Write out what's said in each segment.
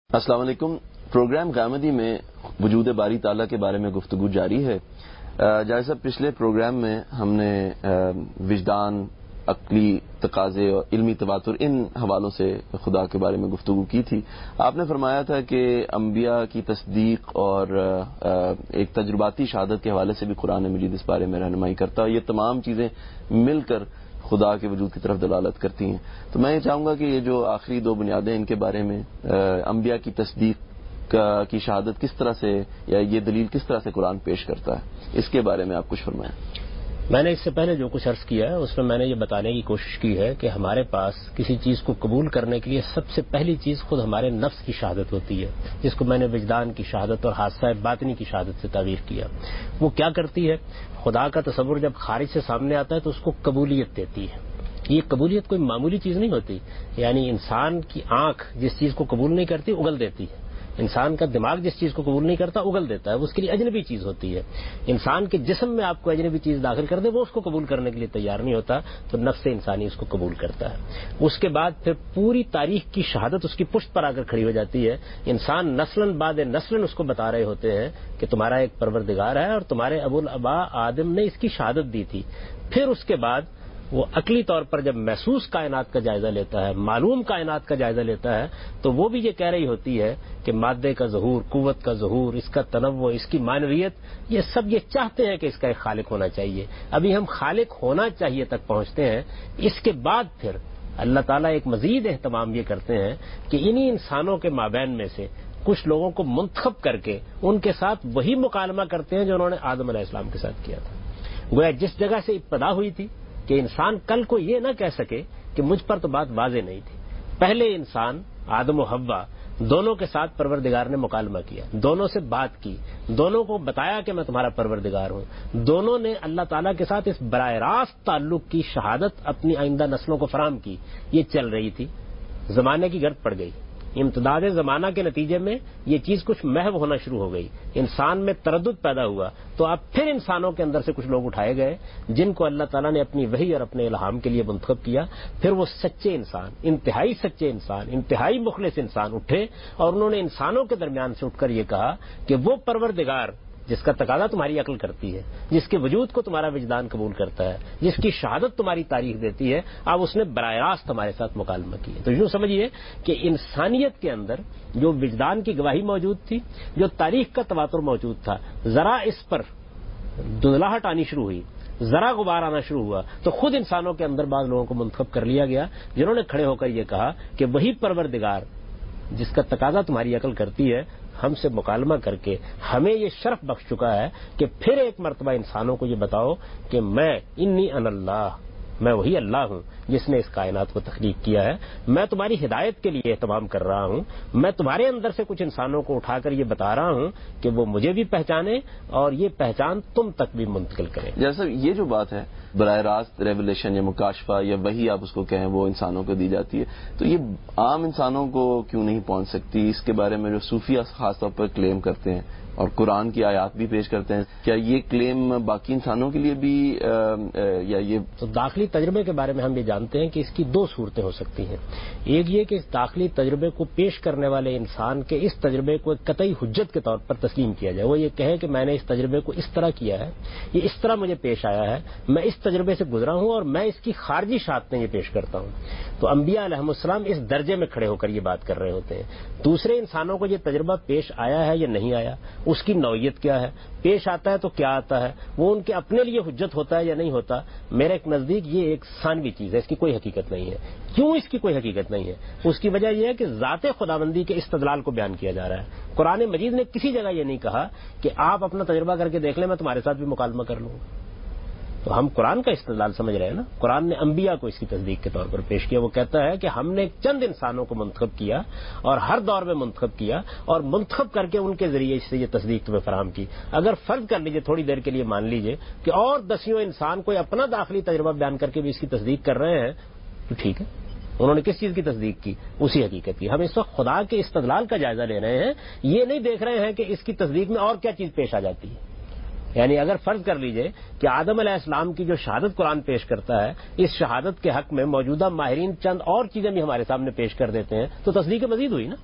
السلام علیکم۔ پروگرام غامدی میں وجود باری تعالیٰ کے بارے میں گفتگو جاری ہے۔ جیسا پچھلے پروگرام میں ہم نے وجدان، عقلی تقاضے اور علمی تواتر ان حوالوں سے خدا کے بارے میں گفتگو کی تھی۔ آپ نے فرمایا تھا کہ انبیاء کی تصدیق اور ایک تجرباتی شہادت کے حوالے سے بھی قرآن مجید اس بارے میں رہنمائی کرتا ہے۔ یہ تمام چیزیں مل کر خدا کے وجود کی طرف دلالت کرتی ہیں۔ تو میں یہ چاہوں گا کہ یہ جو آخری دو بنیادیں ان کے بارے میں انبیاء کی تصدیق کی شہادت کس طرح سے یا یہ دلیل کس طرح سے قرآن پیش کرتا ہے، اس کے بارے میں آپ کچھ فرمائیں۔ میں نے اس سے پہلے جو کچھ عرض کیا ہے اس میں نے یہ بتانے کی کوشش کی ہے کہ ہمارے پاس کسی چیز کو قبول کرنے کے لیے سب سے پہلی چیز خود ہمارے نفس کی شہادت ہوتی ہے، جس کو میں نے وجدان کی شہادت اور حادثہ باطنی کی شہادت سے تعبیر کیا۔ وہ کیا کرتی ہے؟ خدا کا تصور جب خارج سے سامنے آتا ہے تو اس کو قبولیت دیتی ہے۔ یہ قبولیت کوئی معمولی چیز نہیں ہوتی، یعنی انسان کی آنکھ جس چیز کو قبول نہیں کرتی اگل دیتی ہے، انسان کا دماغ جس چیز کو قبول نہیں کرتا اگل دیتا ہے، اس کے لیے اجنبی چیز ہوتی ہے۔ انسان کے جسم میں آپ کو اجنبی چیز داخل کر دے وہ اس کو قبول کرنے کے لیے تیار نہیں ہوتا، تو نفس انسانی اس کو قبول کرتا ہے۔ اس کے بعد پھر پوری تاریخ کی شہادت اس کی پشت پر آ کر کھڑی ہو جاتی ہے۔ انسان نسلاً بعد نسلاً اس کو بتا رہے ہوتے ہیں کہ تمہارا ایک پروردگار ہے اور تمہارے ابو الآباء آدم نے اس کی شہادت دی تھی۔ پھر اس کے بعد وہ عقلی طور پر جب محسوس کائنات کا جائزہ لیتا ہے، معلوم کائنات کا جائزہ لیتا ہے، تو وہ بھی یہ کہہ رہی ہوتی ہے کہ مادے کا ظہور، قوت کا ظہور، اس کا تنوع، اس کی معنویت، یہ سب یہ چاہتے ہیں کہ اس کا ایک خالق ہونا چاہیے۔ ابھی ہم خالق ہونا چاہیے تک پہنچتے ہیں، اس کے بعد پھر اللہ تعالیٰ ایک مزید اہتمام یہ کرتے ہیں کہ انہی انسانوں کے مابین میں سے کچھ لوگوں کو منتخب کر کے ان کے ساتھ وہی مکالمہ کرتے ہیں جو انہوں نے آدم علیہ السلام کے ساتھ کیا تھا۔ گویا جس جگہ سے ابتدا ہوئی تھی کہ انسان کل کو یہ نہ کہہ سکے کہ مجھ پر تو بات واضح نہیں تھی، پہلے انسان آدم و حوا دونوں کے ساتھ پروردگار نے مکالمہ کیا، دونوں سے بات کی، دونوں کو بتایا کہ میں تمہارا پروردگار ہوں، دونوں نے اللہ تعالیٰ کے ساتھ اس براہ راست تعلق کی شہادت اپنی آئندہ نسلوں کو فراہم کی۔ یہ چل رہی تھی، زمانے کی گرد پڑ گئی، امتداد زمانہ کے نتیجے میں یہ چیز کچھ محو ہونا شروع ہو گئی، انسان میں تردد پیدا ہوا، تو اب پھر انسانوں کے اندر سے کچھ لوگ اٹھائے گئے جن کو اللہ تعالیٰ نے اپنی وحی اور اپنے الہام کے لیے منتخب کیا۔ پھر وہ سچے انسان، انتہائی سچے انسان، انتہائی مخلص انسان اٹھے اور انہوں نے انسانوں کے درمیان سے اٹھ کر یہ کہا کہ وہ پروردگار جس کا تقاضا تمہاری عقل کرتی ہے، جس کے وجود کو تمہارا وجدان قبول کرتا ہے، جس کی شہادت تمہاری تاریخ دیتی ہے، اب اس نے براہ راست ہمارے ساتھ مکالمہ کیا۔ تو یوں سمجھیے کہ انسانیت کے اندر جو وجدان کی گواہی موجود تھی، جو تاریخ کا تواتر موجود تھا، ذرا اس پر دھندلاہٹ آنی شروع ہوئی، ذرا غبار آنا شروع ہوا، تو خود انسانوں کے اندر بعض لوگوں کو منتخب کر لیا گیا جنہوں نے کھڑے ہو کر یہ کہا کہ وہی پروردگار جس کا تقاضا تمہاری عقل کرتی ہے ہم سے مکالمہ کر کے ہمیں یہ شرف بخش چکا ہے کہ پھر ایک مرتبہ انسانوں کو یہ بتاؤ کہ میں انی ان اللہ، میں وہی اللہ ہوں جس نے اس کائنات کو تخلیق کیا ہے، میں تمہاری ہدایت کے لیے اہتمام کر رہا ہوں، میں تمہارے اندر سے کچھ انسانوں کو اٹھا کر یہ بتا رہا ہوں کہ وہ مجھے بھی پہچانے اور یہ پہچان تم تک بھی منتقل کریں۔ جیسا یہ جو بات ہے براہ راست ریولیشن یا مکاشفہ یا وہی آپ اس کو کہیں وہ انسانوں کو دی جاتی ہے، تو یہ عام انسانوں کو کیوں نہیں پہنچ سکتی؟ اس کے بارے میں جو صوفیہ خاص طور پر کلیم کرتے ہیں اور قرآن کی آیات بھی پیش کرتے ہیں، کیا یہ کلیم باقی انسانوں کے لیے بھی یا یہ تو داخلی تجربے کے بارے میں ہم یہ جانتے ہیں کہ اس کی دو صورتیں ہو سکتی ہیں۔ ایک یہ کہ اس داخلی تجربے کو پیش کرنے والے انسان کے اس تجربے کو ایک قطعی حجت کے طور پر تسلیم کیا جائے، وہ یہ کہے کہ میں نے اس تجربے کو اس طرح کیا ہے، یہ اس طرح مجھے پیش آیا ہے، میں اس تجربے سے گزرا ہوں اور میں اس کی خارجی شہادتیں یہ پیش کرتا ہوں۔ تو انبیاء علیہ السلام اس درجے میں کھڑے ہو کر یہ بات کر رہے ہوتے ہیں۔ دوسرے انسانوں کو یہ تجربہ پیش آیا ہے یا نہیں آیا، اس کی نوعیت کیا ہے، پیش آتا ہے تو کیا آتا ہے، وہ ان کے اپنے لیے حجت ہوتا ہے یا نہیں ہوتا، میرے نزدیک یہ ایک ثانوی چیز ہے، اس کی کوئی حقیقت نہیں ہے۔ کیوں اس کی کوئی حقیقت نہیں ہے؟ اس کی وجہ یہ ہے کہ ذات خداوندی کے استدلال کو بیان کیا جا رہا ہے۔ قرآن مجید نے کسی جگہ یہ نہیں کہا کہ آپ اپنا تجربہ کر کے دیکھ لیں میں تمہارے ساتھ بھی مکالمہ کر لوں گا۔ تو ہم قرآن کا استدلال سمجھ رہے ہیں نا، قرآن نے انبیاء کو اس کی تصدیق کے طور پر پیش کیا۔ وہ کہتا ہے کہ ہم نے چند انسانوں کو منتخب کیا اور ہر دور میں منتخب کیا اور منتخب کر کے ان کے ذریعے سے یہ تصدیق تمہیں فراہم کی۔ اگر فرض کر لیجئے تھوڑی دیر کے لیے مان لیجئے کہ اور دسیوں انسان کوئی اپنا داخلی تجربہ بیان کر کے بھی اس کی تصدیق کر رہے ہیں تو ٹھیک ہے، انہوں نے کس چیز کی تصدیق کی؟ اسی حقیقت کی۔ ہم اس وقت خدا کے استدلال کا جائزہ لے رہے ہیں، یہ نہیں دیکھ رہے ہیں کہ اس کی تصدیق میں اور کیا چیز پیش آ جاتی ہے۔ یعنی اگر فرض کر لیجئے کہ آدم علیہ السلام کی جو شہادت قرآن پیش کرتا ہے، اس شہادت کے حق میں موجودہ ماہرین چند اور چیزیں بھی ہمارے سامنے پیش کر دیتے ہیں تو تصدیق مزید ہوئی نا۔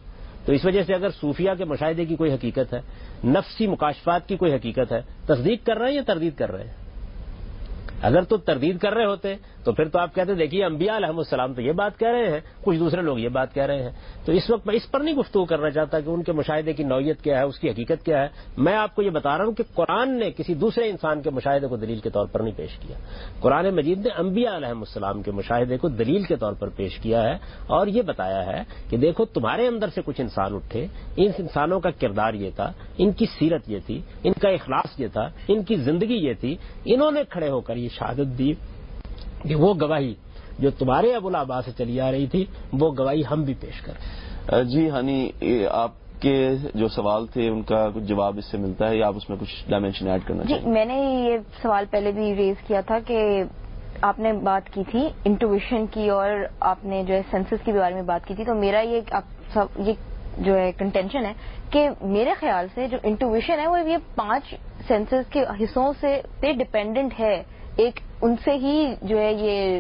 تو اس وجہ سے اگر صوفیہ کے مشاہدے کی کوئی حقیقت ہے، نفسی مکاشفات کی کوئی حقیقت ہے، تصدیق کر رہے ہیں یا تردید کر رہے ہیں؟ اگر تو تردید کر رہے ہوتے تو پھر تو آپ کہتے دیکھیے انبیاء علیہ السلام تو یہ بات کہہ رہے ہیں، کچھ دوسرے لوگ یہ بات کہہ رہے ہیں. تو اس وقت میں اس پر نہیں گفتگو کرنا چاہتا کہ ان کے مشاہدے کی نوعیت کیا ہے، اس کی حقیقت کیا ہے. میں آپ کو یہ بتا رہا ہوں کہ قرآن نے کسی دوسرے انسان کے مشاہدے کو دلیل کے طور پر نہیں پیش کیا. قرآن مجید نے انبیاء علیہ السلام کے مشاہدے کو دلیل کے طور پر پیش کیا ہے اور یہ بتایا ہے کہ دیکھو تمہارے اندر سے کچھ انسان اٹھے، ان انسانوں کا کردار یہ تھا، ان کی سیرت یہ تھی، ان کا اخلاص یہ تھا، ان کی زندگی یہ تھی، انہوں نے کھڑے ہو کر یہ شہادت دی کہ وہ گواہی جو تمہارے ابوالآباء سے چلی آ رہی تھی وہ گواہی ہم بھی پیش کریں. جی ہانی، آپ کے جو سوال تھے ان کا کچھ جواب اس سے ملتا ہے یا آپ اس میں کچھ ڈائمینشن ایڈ کرنا چاہیں؟ جی میں نے یہ سوال پہلے بھی ریز کیا تھا کہ آپ نے بات کی تھی انٹویشن کی اور آپ نے جو ہے سینسز کے بارے میں بات کی تھی. تو میرا یہ جو ہے کنٹینشن ہے کہ میرے خیال سے جو انٹویشن ہے وہ یہ 5 سینسز کے حصوں سے پہ ڈپینڈنٹ ہے. ایک ان سے ہی جو ہے یہ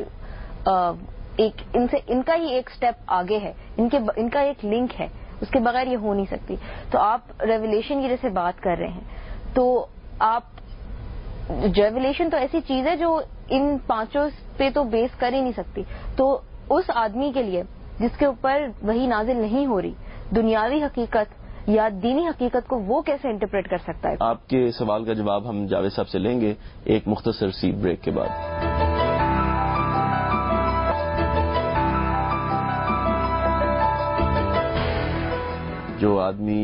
ان کا ہی ایک سٹیپ آگے ہے، ان کا ایک لنک ہے، اس کے بغیر یہ ہو نہیں سکتی. تو آپ ریویلیشن کی جیسے بات کر رہے ہیں تو ریویلیشن تو ایسی چیز ہے جو ان 5 پہ تو بیس کر ہی نہیں سکتی. تو اس آدمی کے لیے جس کے اوپر وہی نازل نہیں ہو رہی، دنیاوی حقیقت یا دینی حقیقت کو وہ کیسے انٹرپریٹ کر سکتا ہے؟ آپ کے سوال کا جواب ہم جاوید صاحب سے لیں گے ایک مختصر سی بریک کے بعد. جو آدمی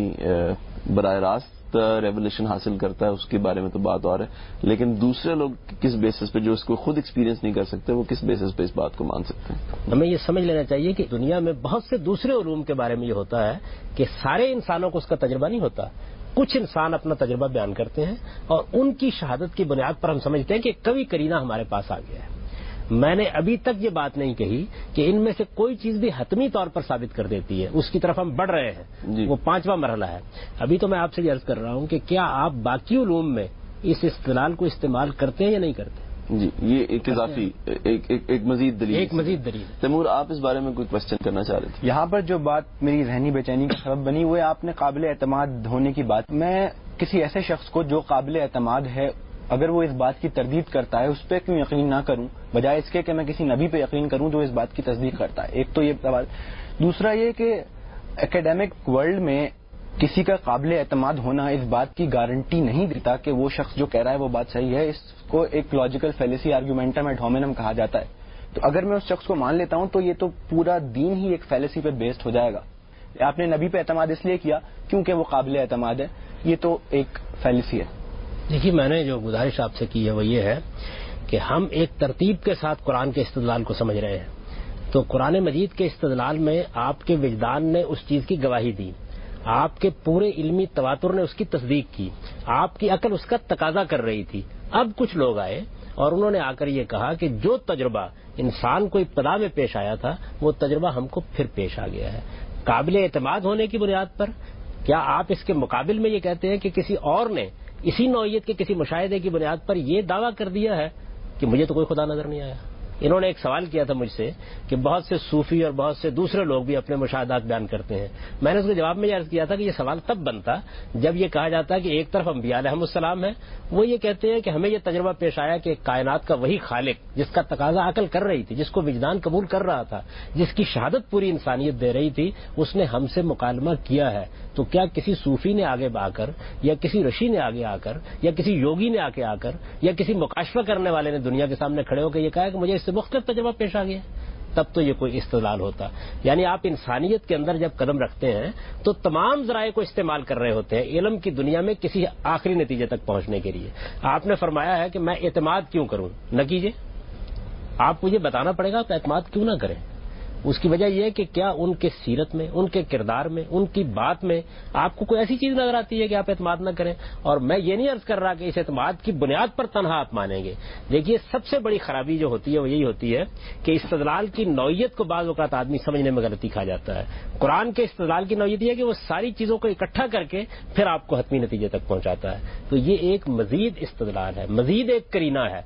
براہ راست ریولیشن حاصل کرتا ہے اس کے بارے میں تو بات اور ہے، لیکن دوسرے لوگ کس بیسس پہ جو اس کو خود ایکسپیرینس نہیں کر سکتے وہ کس بیسس پہ اس بات کو مان سکتے ہیں؟ ہمیں یہ سمجھ لینا چاہیے کہ دنیا میں بہت سے دوسرے علوم کے بارے میں یہ ہوتا ہے کہ سارے انسانوں کو اس کا تجربہ نہیں ہوتا. کچھ انسان اپنا تجربہ بیان کرتے ہیں اور ان کی شہادت کی بنیاد پر ہم سمجھتے ہیں کہ کبھی کرینہ ہمارے پاس آ گیا ہے. میں نے ابھی تک یہ بات نہیں کہی کہ ان میں سے کوئی چیز بھی حتمی طور پر ثابت کر دیتی ہے، اس کی طرف ہم بڑھ رہے ہیں جی. وہ 5واں مرحلہ ہے. ابھی تو میں آپ سے یہ عرض کر رہا ہوں کہ کیا آپ باقی علوم میں اس استدلال کو استعمال کرتے ہیں یا نہیں کرتے؟ جی یہ ایک اضافی ایک مزید دلیل. تیمور آپ اس بارے میں کوئی کوشچن کرنا چاہ رہے تھے؟ یہاں پر جو بات میری ذہنی بے چینی کا سبب بنی وہ آپ نے قابل اعتماد ہونے کی بات. میں کسی ایسے شخص کو جو قابل اعتماد ہے اگر وہ اس بات کی تردید کرتا ہے اس پہ کیوں یقین نہ کروں بجائے اس کے کہ میں کسی نبی پہ یقین کروں جو اس بات کی تصدیق کرتا ہے. ایک تو یہ سوال. دوسرا یہ کہ اکیڈیمک ورلڈ میں کسی کا قابل اعتماد ہونا اس بات کی گارنٹی نہیں دیتا کہ وہ شخص جو کہہ رہا ہے وہ بات صحیح ہے. اس کو ایک لاجیکل فیلیسی آرگومنٹم ایڈ ہومینم کہا جاتا ہے. تو اگر میں اس شخص کو مان لیتا ہوں تو یہ تو پورا دین ہی ایک فیلیسی پہ بیسڈ ہو جائے گا. آپ نے نبی پہ اعتماد اس لیے کیا کیونکہ وہ قابل اعتماد ہے، یہ تو ایک فیلیسی ہے. دیکھیے میں نے جو گزارش آپ سے کی ہے وہ یہ ہے کہ ہم ایک ترتیب کے ساتھ قرآن کے استدلال کو سمجھ رہے ہیں. تو قرآن مجید کے استدلال میں آپ کے وجدان نے اس چیز کی گواہی دی، آپ کے پورے علمی تواتر نے اس کی تصدیق کی، آپ کی عقل اس کا تقاضا کر رہی تھی. اب کچھ لوگ آئے اور انہوں نے آ کر یہ کہا کہ جو تجربہ انسان کو ابتدا میں پیش آیا تھا وہ تجربہ ہم کو پھر پیش آ گیا ہے. قابل اعتماد ہونے کی بنیاد پر کیا آپ اس کے مقابل میں یہ کہتے ہیں کہ کسی اور نے اسی نوعیت کے کسی مشاہدے کی بنیاد پر یہ دعویٰ کر دیا ہے کہ مجھے تو کوئی خدا نظر نہیں آیا؟ انہوں نے ایک سوال کیا تھا مجھ سے کہ بہت سے صوفی اور بہت سے دوسرے لوگ بھی اپنے مشاہدات بیان کرتے ہیں. میں نے اس کے جواب میں یہ عرض کیا تھا کہ یہ سوال تب بنتا جب یہ کہا جاتا کہ ایک طرف انبیاء علیہ السلام ہے، وہ یہ کہتے ہیں کہ ہمیں یہ تجربہ پیش آیا کہ کائنات کا وہی خالق جس کا تقاضا عقل کر رہی تھی، جس کو وجدان قبول کر رہا تھا، جس کی شہادت پوری انسانیت دے رہی تھی، اس نے ہم سے مکالمہ کیا ہے. تو کیا کسی صوفی نے آگے آ کر یا کسی رشی نے آگے آ کر یا کسی یوگی نے آگے آ کر یا کسی مکاشفہ کرنے والے نے دنیا کے سامنے کھڑے ہو کے یہ کہا کہ مجھے اس سے مختلف تجربہ پیش آ گیا؟ تب تو یہ کوئی استدلال ہوتا. یعنی آپ انسانیت کے اندر جب قدم رکھتے ہیں تو تمام ذرائع کو استعمال کر رہے ہوتے ہیں علم کی دنیا میں کسی آخری نتیجے تک پہنچنے کے لیے. آپ نے فرمایا ہے کہ میں اعتماد کیوں کروں؟ نہ کیجیے. آپ کو یہ بتانا پڑے گا تو اعتماد کیوں نہ کریں. اس کی وجہ یہ ہے کہ کیا ان کے سیرت میں، ان کے کردار میں، ان کی بات میں آپ کو کوئی ایسی چیز نظر آتی ہے کہ آپ اعتماد نہ کریں؟ اور میں یہ نہیں عرض کر رہا کہ اس اعتماد کی بنیاد پر تنہا آپ مانیں گے. دیکھیے سب سے بڑی خرابی جو ہوتی ہے وہ یہی ہوتی ہے کہ استدلال کی نوعیت کو بعض اوقات آدمی سمجھنے میں غلطی کھا جاتا ہے. قرآن کے استدلال کی نوعیت یہ ہے کہ وہ ساری چیزوں کو اکٹھا کر کے پھر آپ کو حتمی نتیجے تک پہنچاتا ہے. تو یہ ایک مزید استدلال ہے، مزید ایک کرینہ ہے.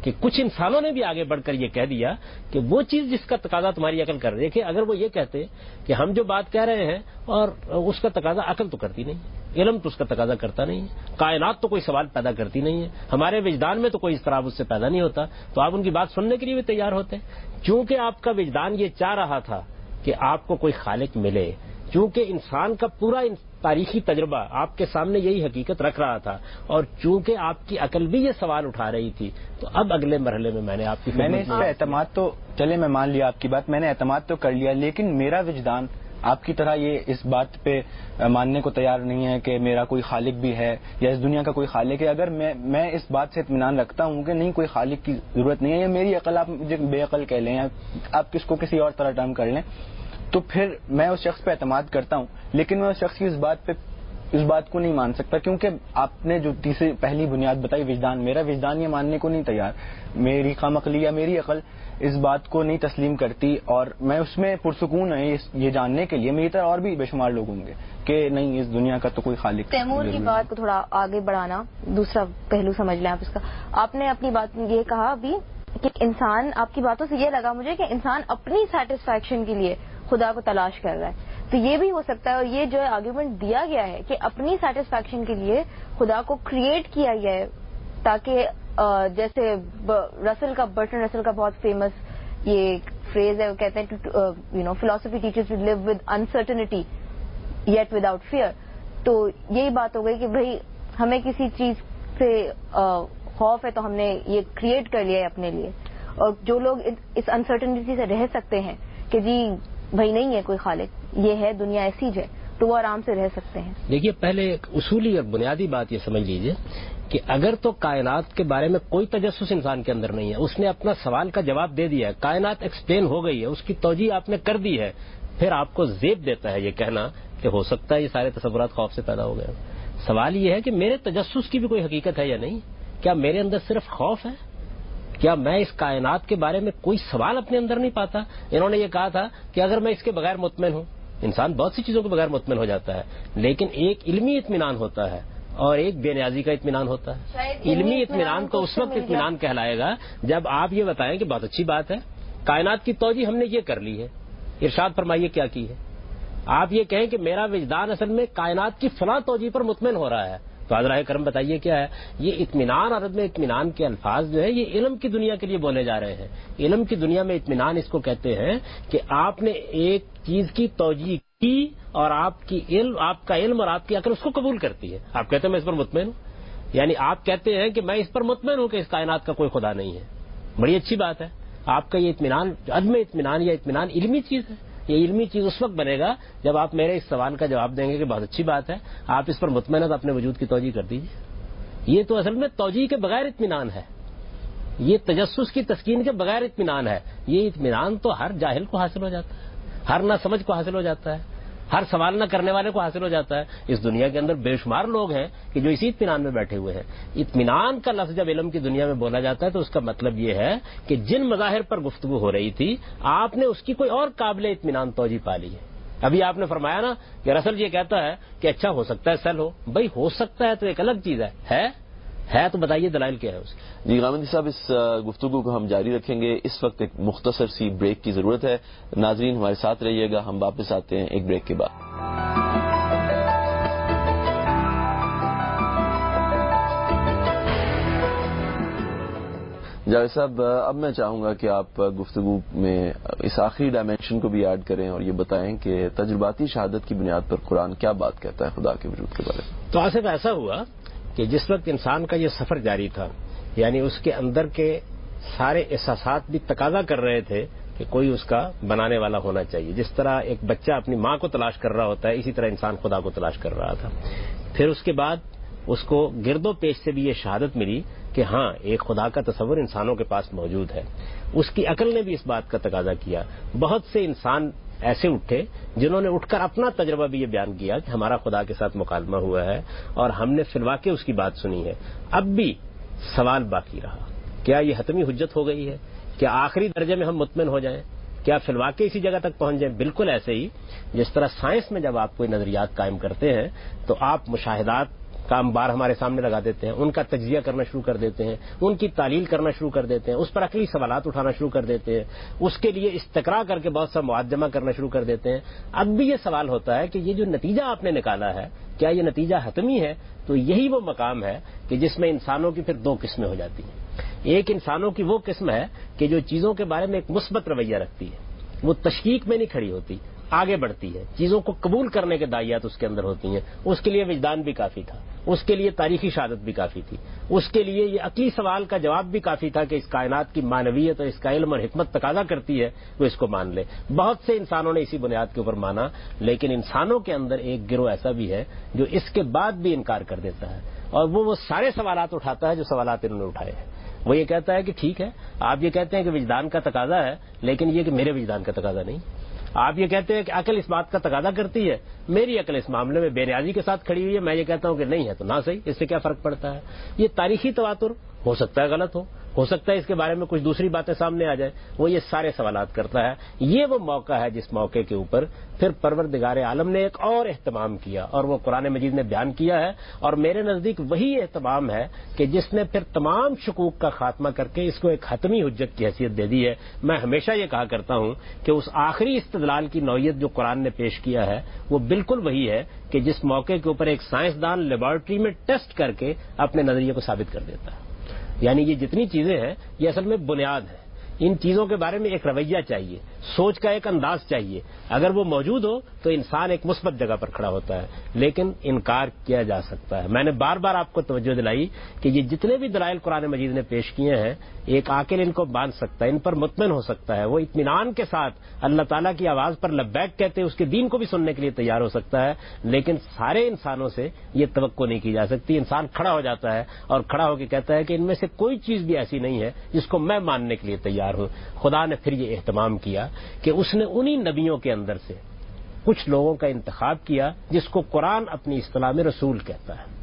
کہ کچھ انسانوں نے بھی آگے بڑھ کر یہ کہہ دیا کہ وہ چیز جس کا تقاضا تمہاری عقل کر رہی ہے، کہ اگر وہ یہ کہتے کہ ہم جو بات کہہ رہے ہیں اور اس کا تقاضا عقل تو کرتی نہیں، علم تو اس کا تقاضا کرتا نہیں ہے، کائنات تو کوئی سوال پیدا کرتی نہیں ہے، ہمارے وجدان میں تو کوئی اضطراب اس سے پیدا نہیں ہوتا، تو آپ ان کی بات سننے کے لیے بھی تیار ہوتے ہیں۔ چونکہ آپ کا وجدان یہ چاہ رہا تھا کہ آپ کو کوئی خالق ملے، چونکہ انسان کا پورا تاریخی تجربہ آپ کے سامنے یہی حقیقت رکھ رہا تھا، اور چونکہ آپ کی عقل بھی یہ سوال اٹھا رہی تھی، تو اب اگلے مرحلے میں میں نے آپ کی میں نے اس پہ اعتماد تو چلے میں مان لیا آپ کی بات، میں نے اعتماد تو کر لیا، لیکن میرا وجدان آپ کی طرح یہ اس بات پہ ماننے کو تیار نہیں ہے کہ میرا کوئی خالق بھی ہے یا اس دنیا کا کوئی خالق ہے۔ اگر میں اس بات سے اطمینان رکھتا ہوں کہ نہیں کوئی خالق کی ضرورت نہیں ہے، یا میری عقل آپ مجھے بے عقل کہہ لیں یا آپ کس کو کسی اور طرح ٹرم کر لیں، تو پھر میں اس شخص پہ اعتماد کرتا ہوں، لیکن میں اس شخص کی اس بات کو نہیں مان سکتا، کیونکہ آپ نے جو پہلی بنیاد بتائی وجدان، میرا وجدان یہ ماننے کو نہیں تیار، میری خام عقلی یا میری عقل اس بات کو نہیں تسلیم کرتی، اور میں اس میں پرسکون ہے یہ جاننے کے لیے میری طرح اور بھی بے شمار لوگ ہوں گے کہ نہیں اس دنیا کا تو کوئی خالق۔ تیمور کی بات کو تھوڑا آگے بڑھانا، دوسرا پہلو سمجھ لیں آپ اس کا۔ آپ نے اپنی بات میں یہ کہا ابھی کہ انسان، آپ کی باتوں سے یہ لگا مجھے کہ انسان اپنی سیٹسفیکشن کے لیے خدا کو تلاش کر رہا ہے، تو یہ بھی ہو سکتا ہے، اور یہ جو آرگیومنٹ دیا گیا ہے کہ اپنی سیٹسفیکشن کے لیے خدا کو کریٹ کیا گیا ہے، تاکہ جیسے برٹن رسل کا بہت فیمس یہ فریز ہے، وہ کہتے ہیں philosophy teaches to live with uncertainty yet without fear, تو یہی بات ہو گئی کہ بھائی ہمیں کسی چیز سے خوف ہے تو ہم نے یہ کریٹ کر لیا ہے اپنے لیے، اور جو لوگ اس انسرٹنٹی سے رہ سکتے ہیں کہ جی بھائی نہیں ہے کوئی خالق، یہ ہے دنیا ایسی ہے، تو وہ آرام سے رہ سکتے ہیں۔ دیکھیے، پہلے ایک اصولی اور بنیادی بات یہ سمجھ لیجئے کہ اگر تو کائنات کے بارے میں کوئی تجسس انسان کے اندر نہیں ہے، اس نے اپنا سوال کا جواب دے دیا ہے، کائنات ایکسپلین ہو گئی ہے، اس کی توجیہ آپ نے کر دی ہے، پھر آپ کو زیب دیتا ہے یہ کہنا کہ ہو سکتا ہے یہ سارے تصورات خوف سے پیدا ہو گئے۔ سوال یہ ہے کہ میرے تجسس کی بھی کوئی حقیقت ہے یا نہیں؟ کیا میرے اندر صرف خوف ہے؟ کیا میں اس کائنات کے بارے میں کوئی سوال اپنے اندر نہیں پاتا؟ انہوں نے یہ کہا تھا کہ اگر میں اس کے بغیر مطمئن ہوں، انسان بہت سی چیزوں کے بغیر مطمئن ہو جاتا ہے، لیکن ایک علمی اطمینان ہوتا ہے اور ایک بے نیازی کا اطمینان ہوتا ہے۔ علمی اطمینان تو اس وقت اطمینان کہلائے گا جب آپ یہ بتائیں کہ بہت اچھی بات ہے، کائنات کی توجیہ ہم نے یہ کر لی ہے، ارشاد فرمائیے کیا کی ہے؟ آپ یہ کہیں کہ میرا وجدان اصل میں کائنات کی فلاں توجیہ پر مطمئن ہو رہا ہے، تو حضرت کرم بتائیے کیا ہے؟ یہ اطمینان، عرب میں اطمینان کے الفاظ جو ہے یہ علم کی دنیا کے لیے بولے جا رہے ہیں۔ علم کی دنیا میں اطمینان اس کو کہتے ہیں کہ آپ نے ایک چیز کی توجیہ کی اور آپ کا علم اور آپ کی عقل اس کو قبول کرتی ہے، آپ کہتے ہیں میں اس پر مطمئن ہوں، یعنی آپ کہتے ہیں کہ میں اس پر مطمئن ہوں کہ اس کائنات کا کوئی خدا نہیں ہے۔ بڑی اچھی بات ہے، آپ کا یہ اطمینان عدم اطمینان یا اطمینان علمی چیز ہے۔ یہ علمی چیز اس وقت بنے گا جب آپ میرے اس سوال کا جواب دیں گے کہ بہت اچھی بات ہے، آپ اس پر مطمئن ہیں تو اپنے وجود کی توجیہ کر دیجیے۔ یہ تو اصل میں توجیہ کے بغیر اطمینان ہے، یہ تجسس کی تسکین کے بغیر اطمینان ہے۔ یہ اطمینان تو ہر جاہل کو حاصل ہو جاتا ہے، ہر نہ سمجھ کو حاصل ہو جاتا ہے، ہر سوال نہ کرنے والے کو حاصل ہو جاتا ہے۔ اس دنیا کے اندر بے شمار لوگ ہیں کہ جو اسی اطمینان میں بیٹھے ہوئے ہیں۔ اطمینان کا لفظ جب علم کی دنیا میں بولا جاتا ہے تو اس کا مطلب یہ ہے کہ جن مظاہر پر گفتگو ہو رہی تھی آپ نے اس کی کوئی اور قابل اطمینان توجیہ پا لی ہے۔ ابھی آپ نے فرمایا نا کہ رسل یہ کہتا ہے کہ اچھا ہو سکتا ہے سیل ہو، بھائی ہو سکتا ہے تو ایک الگ چیز ہے تو بتائیے دلائل کیا ہے اس کی؟ جی غامدی صاحب، اس گفتگو کو ہم جاری رکھیں گے، اس وقت ایک مختصر سی بریک کی ضرورت ہے۔ ناظرین ہمارے ساتھ رہیے گا، ہم واپس آتے ہیں ایک بریک کے بعد۔ جاوید صاحب، اب میں چاہوں گا کہ آپ گفتگو میں اس آخری ڈائمینشن کو بھی ایڈ کریں اور یہ بتائیں کہ تجرباتی شہادت کی بنیاد پر قرآن کیا بات کہتا ہے خدا کے وجود کے بارے میں۔ تو آصف ایسا ہوا کہ جس وقت انسان کا یہ سفر جاری تھا، یعنی اس کے اندر کے سارے احساسات بھی تقاضا کر رہے تھے کہ کوئی اس کا بنانے والا ہونا چاہیے، جس طرح ایک بچہ اپنی ماں کو تلاش کر رہا ہوتا ہے، اسی طرح انسان خدا کو تلاش کر رہا تھا۔ پھر اس کے بعد اس کو گرد و پیش سے بھی یہ شہادت ملی کہ ہاں ایک خدا کا تصور انسانوں کے پاس موجود ہے۔ اس کی عقل نے بھی اس بات کا تقاضا کیا۔ بہت سے انسان ایسے اٹھے جنہوں نے اٹھ کر اپنا تجربہ بھی یہ بیان کیا کہ ہمارا خدا کے ساتھ مکالمہ ہوا ہے اور ہم نے فی الواقع اس کی بات سنی ہے۔ اب بھی سوال باقی رہا، کیا یہ حتمی حجت ہو گئی ہے؟ کیا آخری درجے میں ہم مطمئن ہو جائیں؟ کیا فی الواقع اسی جگہ تک پہنچ جائیں؟ بالکل ایسے ہی جس طرح سائنس میں جب آپ کوئی نظریات قائم کرتے ہیں تو آپ مشاہدات کام بار ہمارے سامنے لگا دیتے ہیں، ان کا تجزیہ کرنا شروع کر دیتے ہیں، ان کی تعلیل کرنا شروع کر دیتے ہیں، اس پر عقلی سوالات اٹھانا شروع کر دیتے ہیں، اس کے لیے استقراء کر کے بہت سا مواد جمع کرنا شروع کر دیتے ہیں. اب بھی یہ سوال ہوتا ہے کہ یہ جو نتیجہ آپ نے نکالا ہے کیا یہ نتیجہ حتمی ہے؟ تو یہی وہ مقام ہے کہ جس میں انسانوں کی پھر دو قسمیں ہو جاتی ہیں. ایک انسانوں کی وہ قسم ہے کہ جو چیزوں کے بارے میں ایک مثبت رویہ رکھتی ہے، وہ تشکیک میں نہیں کھڑی ہوتی، آگے بڑھتی ہے، چیزوں کو قبول کرنے کے داعیات اس کے اندر ہوتی ہیں. اس کے لیے وجدان بھی کافی تھا، اس کے لیے تاریخی شہادت بھی کافی تھی، اس کے لیے یہ عقلی سوال کا جواب بھی کافی تھا کہ اس کائنات کی معنویت اور اس کا علم اور حکمت تقاضا کرتی ہے وہ اس کو مان لے. بہت سے انسانوں نے اسی بنیاد کے اوپر مانا، لیکن انسانوں کے اندر ایک گروہ ایسا بھی ہے جو اس کے بعد بھی انکار کر دیتا ہے، اور وہ سارے سوالات اٹھاتا ہے جو سوالات انہوں نے اٹھائے ہیں. وہ یہ کہتا ہے کہ ٹھیک ہے، آپ یہ کہتے ہیں کہ وجدان کا تقاضا ہے، لیکن یہ کہ میرے وجدان کا تقاضا نہیں. آپ یہ کہتے ہیں کہ عقل اس بات کا تقاضا کرتی ہے، میری عقل اس معاملے میں بے نیازی کے ساتھ کھڑی ہوئی ہے، میں یہ کہتا ہوں کہ نہیں ہے تو نہ صحیح، اس سے کیا فرق پڑتا ہے؟ یہ تاریخی تواتر ہو سکتا ہے غلط ہو سکتا ہے اس کے بارے میں کچھ دوسری باتیں سامنے آ جائیں. وہ یہ سارے سوالات کرتا ہے. یہ وہ موقع ہے جس موقع کے اوپر پھر پروردگار عالم نے ایک اور اہتمام کیا، اور وہ قرآن مجید نے بیان کیا ہے، اور میرے نزدیک وہی اہتمام ہے کہ جس نے پھر تمام شکوک کا خاتمہ کر کے اس کو ایک حتمی حجت کی حیثیت دے دی ہے. میں ہمیشہ یہ کہا کرتا ہوں کہ اس آخری استدلال کی نوعیت جو قرآن نے پیش کیا ہے وہ بالکل وہی ہے کہ جس موقع کے اوپر ایک سائنسدان لیبارٹری میں ٹیسٹ کر کے اپنے نظریے کو ثابت کر دیتا ہے. یعنی یہ جتنی چیزیں ہیں یہ اصل میں بنیاد ہے. ان چیزوں کے بارے میں ایک رویہ چاہیے، سوچ کا ایک انداز چاہیے. اگر وہ موجود ہو تو انسان ایک مثبت جگہ پر کھڑا ہوتا ہے، لیکن انکار کیا جا سکتا ہے. میں نے بار بار آپ کو توجہ دلائی کہ یہ جتنے بھی دلائل قرآن مجید نے پیش کیے ہیں ایک عاقل ان کو باندھ سکتا ہے، ان پر مطمئن ہو سکتا ہے، وہ اطمینان کے ساتھ اللہ تعالیٰ کی آواز پر لبیک کہتے ہیں اس کے دین کو بھی سننے کے لیے تیار ہو سکتا ہے. لیکن سارے انسانوں سے یہ توقع نہیں کی جا سکتی. انسان کھڑا ہو جاتا ہے اور کھڑا ہو کے کہتا ہے کہ ان میں سے کوئی چیز بھی ایسی نہیں ہے جس کو میں ماننے کے لیے تیار ہوں. خدا نے پھر یہ اہتمام کیا کہ اس نے انہی نبیوں کے اندر سے کچھ لوگوں کا انتخاب کیا جس کو قرآن اپنی اصطلاح میں رسول کہتا ہے.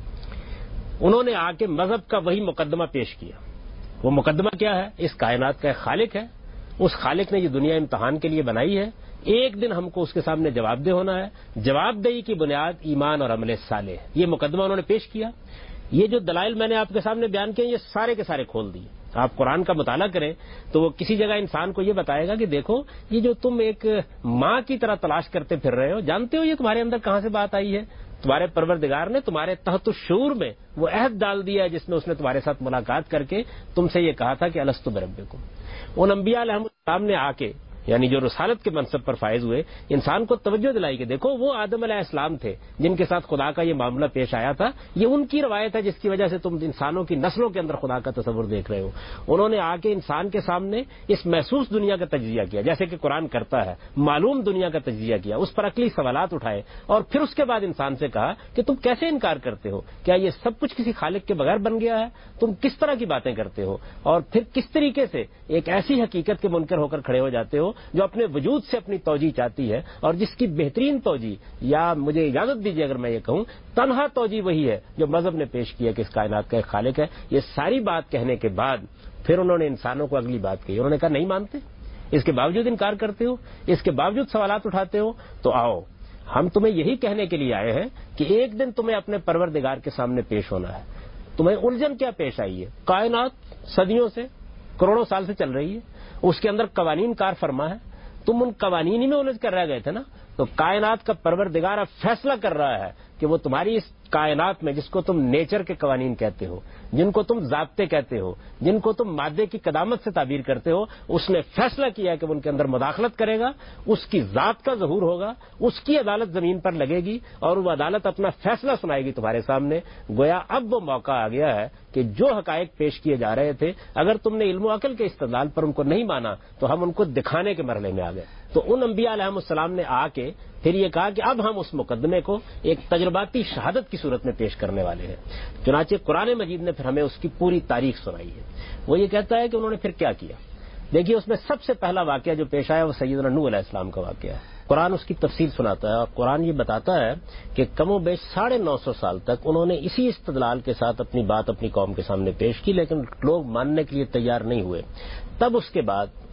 انہوں نے آ کے مذہب کا وہی مقدمہ پیش کیا. وہ مقدمہ کیا ہے؟ اس کائنات کا ایک خالق ہے، اس خالق نے یہ دنیا امتحان کے لیے بنائی ہے، ایک دن ہم کو اس کے سامنے جواب دہ ہونا ہے. جواب دہی کی بنیاد ایمان اور عمل صالح ہے. یہ مقدمہ انہوں نے پیش کیا. یہ جو دلائل میں نے آپ کے سامنے بیان کیے یہ سارے کے سارے کھول دیے. آپ قرآن کا مطالعہ کریں تو وہ کسی جگہ انسان کو یہ بتائے گا کہ دیکھو یہ جو تم ایک ماں کی طرح تلاش کرتے پھر رہے ہو، جانتے ہو یہ تمہارے اندر کہاں سے بات آئی ہے؟ تمہارے پروردگار نے تمہارے تحت الشعور میں وہ عہد ڈال دیا ہے جس میں اس نے تمہارے ساتھ ملاقات کر کے تم سے یہ کہا تھا کہ الستو بربکم. ان انبیاء علیہم السلام نے آ کے یعنی جو رسالت کے منصب پر فائز ہوئے انسان کو توجہ دلائی کہ دیکھو وہ آدم علیہ السلام تھے جن کے ساتھ خدا کا یہ معاملہ پیش آیا تھا. یہ ان کی روایت ہے جس کی وجہ سے تم انسانوں کی نسلوں کے اندر خدا کا تصور دیکھ رہے ہو. انہوں نے آ کے انسان کے سامنے اس محسوس دنیا کا تجزیہ کیا جیسے کہ قرآن کرتا ہے، معلوم دنیا کا تجزیہ کیا، اس پر عقلی سوالات اٹھائے، اور پھر اس کے بعد انسان سے کہا کہ تم کیسے انکار کرتے ہو؟ کیا یہ سب کچھ کسی خالق کے بغیر بن گیا ہے؟ تم کس طرح کی باتیں کرتے ہو؟ اور پھر کس طریقے سے ایک ایسی حقیقت کے منکر ہو کر کھڑے ہو جاتے ہو جو اپنے وجود سے اپنی توجیہ چاہتی ہے اور جس کی بہترین توجیہ، یا مجھے اجازت دیجیے اگر میں یہ کہوں تنہا توجیہ وہی ہے جو مذہب نے پیش کیا کہ اس کائنات کا ایک خالق ہے. یہ ساری بات کہنے کے بعد پھر انہوں نے انسانوں کو اگلی بات کہی. انہوں نے کہا نہیں مانتے، اس کے باوجود انکار کرتے ہو، اس کے باوجود سوالات اٹھاتے ہو، تو آؤ ہم تمہیں یہی کہنے کے لیے آئے ہیں کہ ایک دن تمہیں اپنے پروردگار کے سامنے پیش ہونا ہے. تمہیں الجھن کیا پیش آئی ہے؟ کائنات صدیوں سے، کروڑوں سال سے چل رہی ہے، اس کے اندر قوانین کار فرما ہے، تم ان قوانین ہی میں الجھ کر رہ گئے تھے نا. تو کائنات کا پروردگار اب فیصلہ کر رہا ہے کہ وہ تمہاری اس کائنات میں جس کو تم نیچر کے قوانین کہتے ہو، جن کو تم ضابطے کہتے ہو، جن کو تم مادے کی قدامت سے تعبیر کرتے ہو، اس نے فیصلہ کیا کہ وہ ان کے اندر مداخلت کرے گا، اس کی ذات کا ظہور ہوگا، اس کی عدالت زمین پر لگے گی اور وہ عدالت اپنا فیصلہ سنائے گی تمہارے سامنے. گویا اب وہ موقع آ گیا ہے کہ جو حقائق پیش کیے جا رہے تھے اگر تم نے علم و عقل کے استدلال پر ان کو نہیں مانا تو ہم ان کو دکھانے کے مرحلے میں آ گئے. تو ان انبیاء علیہم السلام نے آ کے پھر یہ کہا کہ اب ہم اس مقدمے کو ایک تجرباتی شہادت کی صورت میں پیش کرنے والے ہیں. چنانچہ قرآن مجید نے پھر ہمیں اس کی پوری تاریخ سنائی ہے. وہ یہ کہتا ہے کہ انہوں نے پھر کیا کیا. دیکھیے اس میں سب سے پہلا واقعہ جو پیش آیا وہ سیدنا نوح علیہ السلام کا واقعہ ہے. قرآن اس کی تفصیل سناتا ہے اور قرآن یہ بتاتا ہے کہ کم و بیش 950 سال تک انہوں نے اسی استدلال کے ساتھ اپنی بات اپنی قوم کے سامنے پیش کی لیکن لوگ ماننے کے لیے تیار نہیں ہوئے. تب اس کے بعد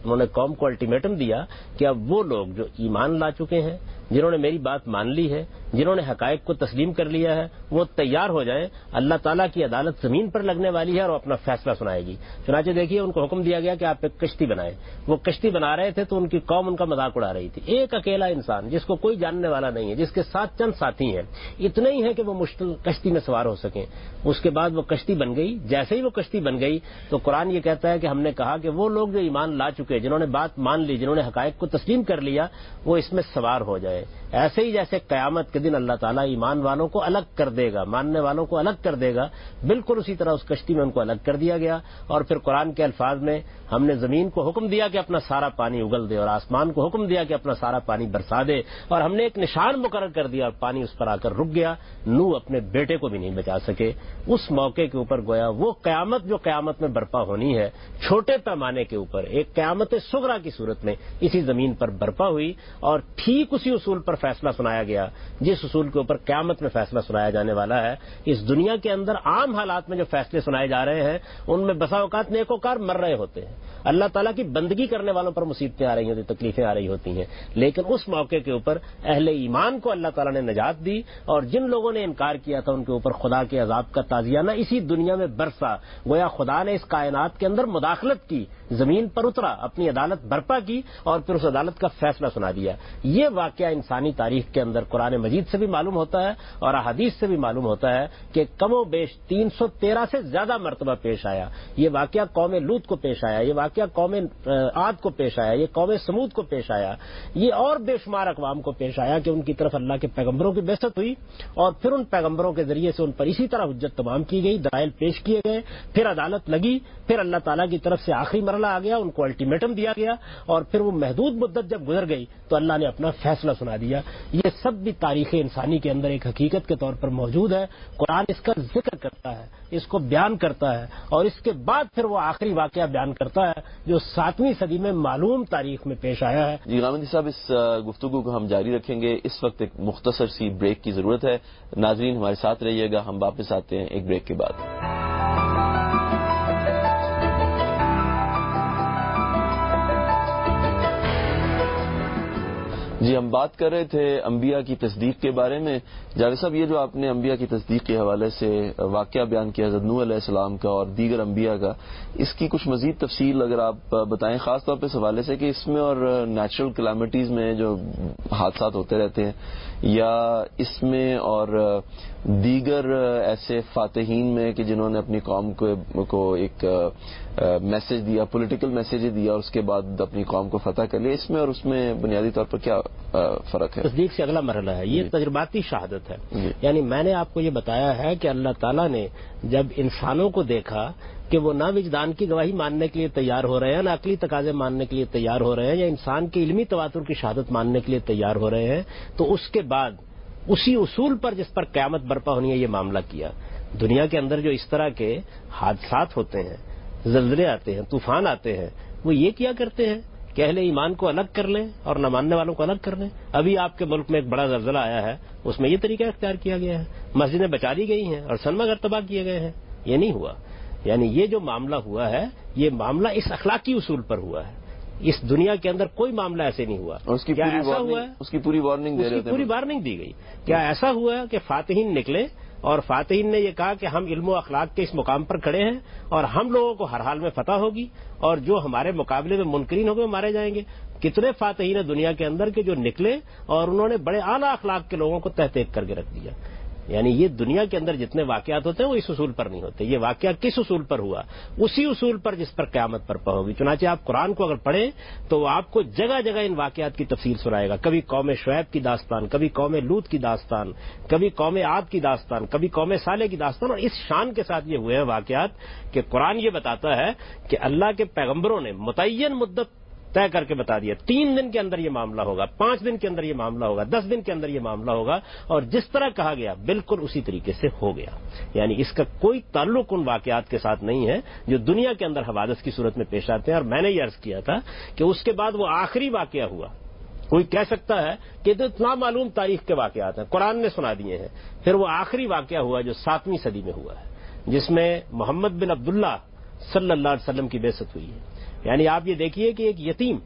انہوں نے قوم کو الٹیمیٹم دیا کہ اب وہ لوگ جو ایمان لا چکے ہیں، جنہوں نے میری بات مان لی ہے، جنہوں نے حقائق کو تسلیم کر لیا ہے، وہ تیار ہو جائیں، اللہ تعالیٰ کی عدالت زمین پر لگنے والی ہے اور وہ اپنا فیصلہ سنائے گی۔ چنانچہ دیکھیے ان کو حکم دیا گیا کہ آپ ایک کشتی بنائیں۔ وہ کشتی بنا رہے تھے تو ان کی قوم ان کا مذاق اڑا رہی تھی۔ ایک اکیلا انسان جس کو کوئی جاننے والا نہیں ہے، جس کے ساتھ چند ساتھی ہیں، اتنے ہی ہیں کہ وہ مشکل کشتی میں سوار ہو سکیں۔ اس کے بعد وہ کشتی بن گئی۔ جیسے ہی وہ کشتی بن گئی تو قرآن یہ کہتا ہے کہ ہم نے کہا کہ وہ لوگ جو ایمان لا چکے، جنہوں نے بات مان لی، جنہوں نے حقائق کو تسلیم کر لیا، وہ اس میں سوار ہو جائے۔ ایسے ہی جیسے قیامت کے دن اللہ تعالیٰ ایمان والوں کو الگ کر دے گا، ماننے والوں کو الگ کر دے گا، بالکل اسی طرح اس کشتی میں ان کو الگ کر دیا گیا۔ اور پھر قرآن کے الفاظ میں ہم نے زمین کو حکم دیا کہ اپنا سارا پانی اگل دے، اور آسمان کو حکم دیا کہ اپنا سارا پانی برسا دے، اور ہم نے ایک نشان مقرر کر دیا اور پانی اس پر آ کر رک گیا۔ نوح اپنے بیٹے کو بھی نہیں بچا سکے۔ اس موقع کے اوپر گویا وہ قیامت جو قیامت میں برپا ہونی ہے، چھوٹے پیمانے کے اوپر ایک قیامت صغریٰ کی صورت میں اسی زمین پر برپا ہوئی، اور ٹھیک اسی اصول پر فیصلہ سنایا گیا جس اصول کے اوپر قیامت میں فیصلہ سنایا جانے والا ہے۔ اس دنیا کے اندر عام حالات میں جو فیصلے سنائے جا رہے ہیں ان میں بسا اوقات نیکوکار مر رہے ہوتے ہیں، اللہ تعالیٰ کی بندگی کرنے والوں پر مصیبتیں آ رہی ہوتی ہیں، تکلیفیں آ رہی ہوتی ہیں، لیکن اس موقع کے اوپر اہل ایمان کو اللہ تعالیٰ نے نجات دی، اور جن لوگوں نے انکار کیا تھا ان کے اوپر خدا کے عذاب کا تعزیانہ اسی دنیا میں برسا۔ گویا خدا نے اس کائنات کے اندر مداخلت کی، زمین پر اترا، اپنی عدالت برپا کی اور پھر اس عدالت کا فیصلہ سنا دیا۔ یہ واقعہ انسانی تاریخ کے اندر قرآن مجید سے بھی معلوم ہوتا ہے اور احادیث سے بھی معلوم ہوتا ہے کہ کم و بیش 313 سے زیادہ مرتبہ پیش آیا۔ یہ واقعہ قوم لوط کو پیش آیا، یہ واقعہ قوم عاد کو پیش آیا، یہ قوم سمود کو پیش آیا، یہ اور بے شمار اقوام کو پیش آیا کہ ان کی طرف اللہ کے پیغمبروں کی بعثت ہوئی، اور پھر ان پیغمبروں کے ذریعے سے ان پر اسی طرح حجت تمام کی گئی، دلائل پیش کیے گئے، پھر عدالت لگی، پھر اللہ تعالیٰ کی طرف سے آخری مرحلہ آ گیا، ان کو الٹیمیٹم دیا گیا، اور پھر وہ محدود مدت جب گزر گئی تو اللہ نے اپنا فیصلہ سنا دیا۔ یہ سب بھی تاریخ انسانی کے اندر ایک حقیقت کے طور پر موجود ہے۔ قرآن اس کا ذکر کرتا ہے، اس کو بیان کرتا ہے، اور اس کے بعد پھر وہ آخری واقعہ بیان کرتا ہے جو 7ویں صدی میں معلوم تاریخ میں پیش آیا ہے۔ جی غامدی صاحب، اس گفتگو کو ہم جاری رکھیں گے۔ اس وقت ایک مختصر سی بریک کی ضرورت ہے۔ ناظرین ہمارے ساتھ رہیے گا، ہم واپس آتے ہیں ایک بریک کے بعد۔ جی ہم بات کر رہے تھے انبیاء کی تصدیق کے بارے میں۔ جاوید صاحب، یہ جو آپ نے انبیاء کی تصدیق کے حوالے سے واقعہ بیان کیا حضرت نوح علیہ السلام کا اور دیگر انبیاء کا، اس کی کچھ مزید تفصیل اگر آپ بتائیں، خاص طور پہ اس حوالے سے کہ اس میں اور نیچرل کلیمٹیز میں جو حادثات ہوتے رہتے ہیں، یا اس میں اور دیگر ایسے فاتحین میں کہ جنہوں نے اپنی قوم کو ایک میسج دیا، پولیٹیکل میسج دیا، اور اس کے بعد اپنی قوم کو فتح کر لیا، اس میں اور اس میں بنیادی طور پر کیا فرق ہے؟ تصدیق سے اگلا مرحلہ ہے، یہ تجرباتی شہادت ہے۔ یعنی میں نے آپ کو یہ بتایا ہے کہ اللہ تعالیٰ نے جب انسانوں کو دیکھا کہ وہ نہ وجدان کی گواہی ماننے کے لیے تیار ہو رہے ہیں، نہ عقلی تقاضے ماننے کے لیے تیار ہو رہے ہیں، یا انسان کے علمی تواتر کی شہادت ماننے کے لیے تیار ہو رہے ہیں، تو اس کے بعد اسی اصول پر جس پر قیامت برپا ہونی ہے یہ معاملہ کیا۔ دنیا کے اندر جو اس طرح کے حادثات ہوتے ہیں، زلزلے آتے ہیں، طوفان آتے ہیں، وہ یہ کیا کرتے ہیں کہ اہل ایمان کو الگ کر لیں اور نہ ماننے والوں کو الگ کر لیں۔ ابھی آپ کے ملک میں ایک بڑا زلزلہ آیا ہے، اس میں یہ طریقہ اختیار کیا گیا ہے، مسجدیں بچا لی گئی ہیں اور سنما گھر تباہ کیے گئے ہیں۔ یہ نہیں ہوا۔ یعنی یہ جو معاملہ ہوا ہے، یہ معاملہ اس اخلاقی اصول پر ہوا ہے۔ اس دنیا کے اندر کوئی معاملہ ایسے نہیں ہوا۔ اس کی پوری وارننگ دی گئی۔ کیا ایسا ہوا کہ فاتحین نکلے اور فاتحین نے یہ کہا کہ ہم علم و اخلاق کے اس مقام پر کھڑے ہیں اور ہم لوگوں کو ہر حال میں فتح ہوگی، اور جو ہمارے مقابلے میں منکرین ہو گئے مارے جائیں گے؟ کتنے فاتحین ہیں دنیا کے اندر کے جو نکلے اور انہوں نے بڑے اعلیٰ اخلاق کے لوگوں کو تحت ایک کر کے رکھ دیا۔ یعنی یہ دنیا کے اندر جتنے واقعات ہوتے ہیں وہ اس اصول پر نہیں ہوتے۔ یہ واقعہ کس اصول پر ہوا؟ اسی اصول پر جس پر قیامت برپا ہوگی۔ چنانچہ آپ قرآن کو اگر پڑھیں تو وہ آپ کو جگہ جگہ ان واقعات کی تفصیل سنائے گا۔ کبھی قوم شعیب کی داستان، کبھی قوم لوط کی داستان، کبھی قوم عاد کی داستان، کبھی قوم صالح کی داستان، اور اس شان کے ساتھ یہ ہوئے ہیں واقعات کہ قرآن یہ بتاتا ہے کہ اللہ کے پیغمبروں نے متعین مدت طے کر کے بتا دیا، 3 دن کے اندر یہ معاملہ ہوگا، 5 دن کے اندر یہ معاملہ ہوگا، 10 دن کے اندر یہ معاملہ ہوگا، اور جس طرح کہا گیا بالکل اسی طریقے سے ہو گیا۔ یعنی اس کا کوئی تعلق ان واقعات کے ساتھ نہیں ہے جو دنیا کے اندر حوادث کی صورت میں پیش آتے ہیں۔ اور میں نے یہ عرض کیا تھا کہ اس کے بعد وہ آخری واقعہ ہوا۔ کوئی کہہ سکتا ہے کہ تو اتنا معلوم تاریخ کے واقعات ہیں، قرآن نے سنا دیے ہیں۔ پھر وہ آخری واقعہ ہوا جو 7ویں صدی میں ہوا ہے، جس میں محمد بن عبداللہ صلی اللہ علیہ وسلم کی بعثت ہوئی ہے۔ یعنی آپ یہ دیکھیے کہ ایک یتیم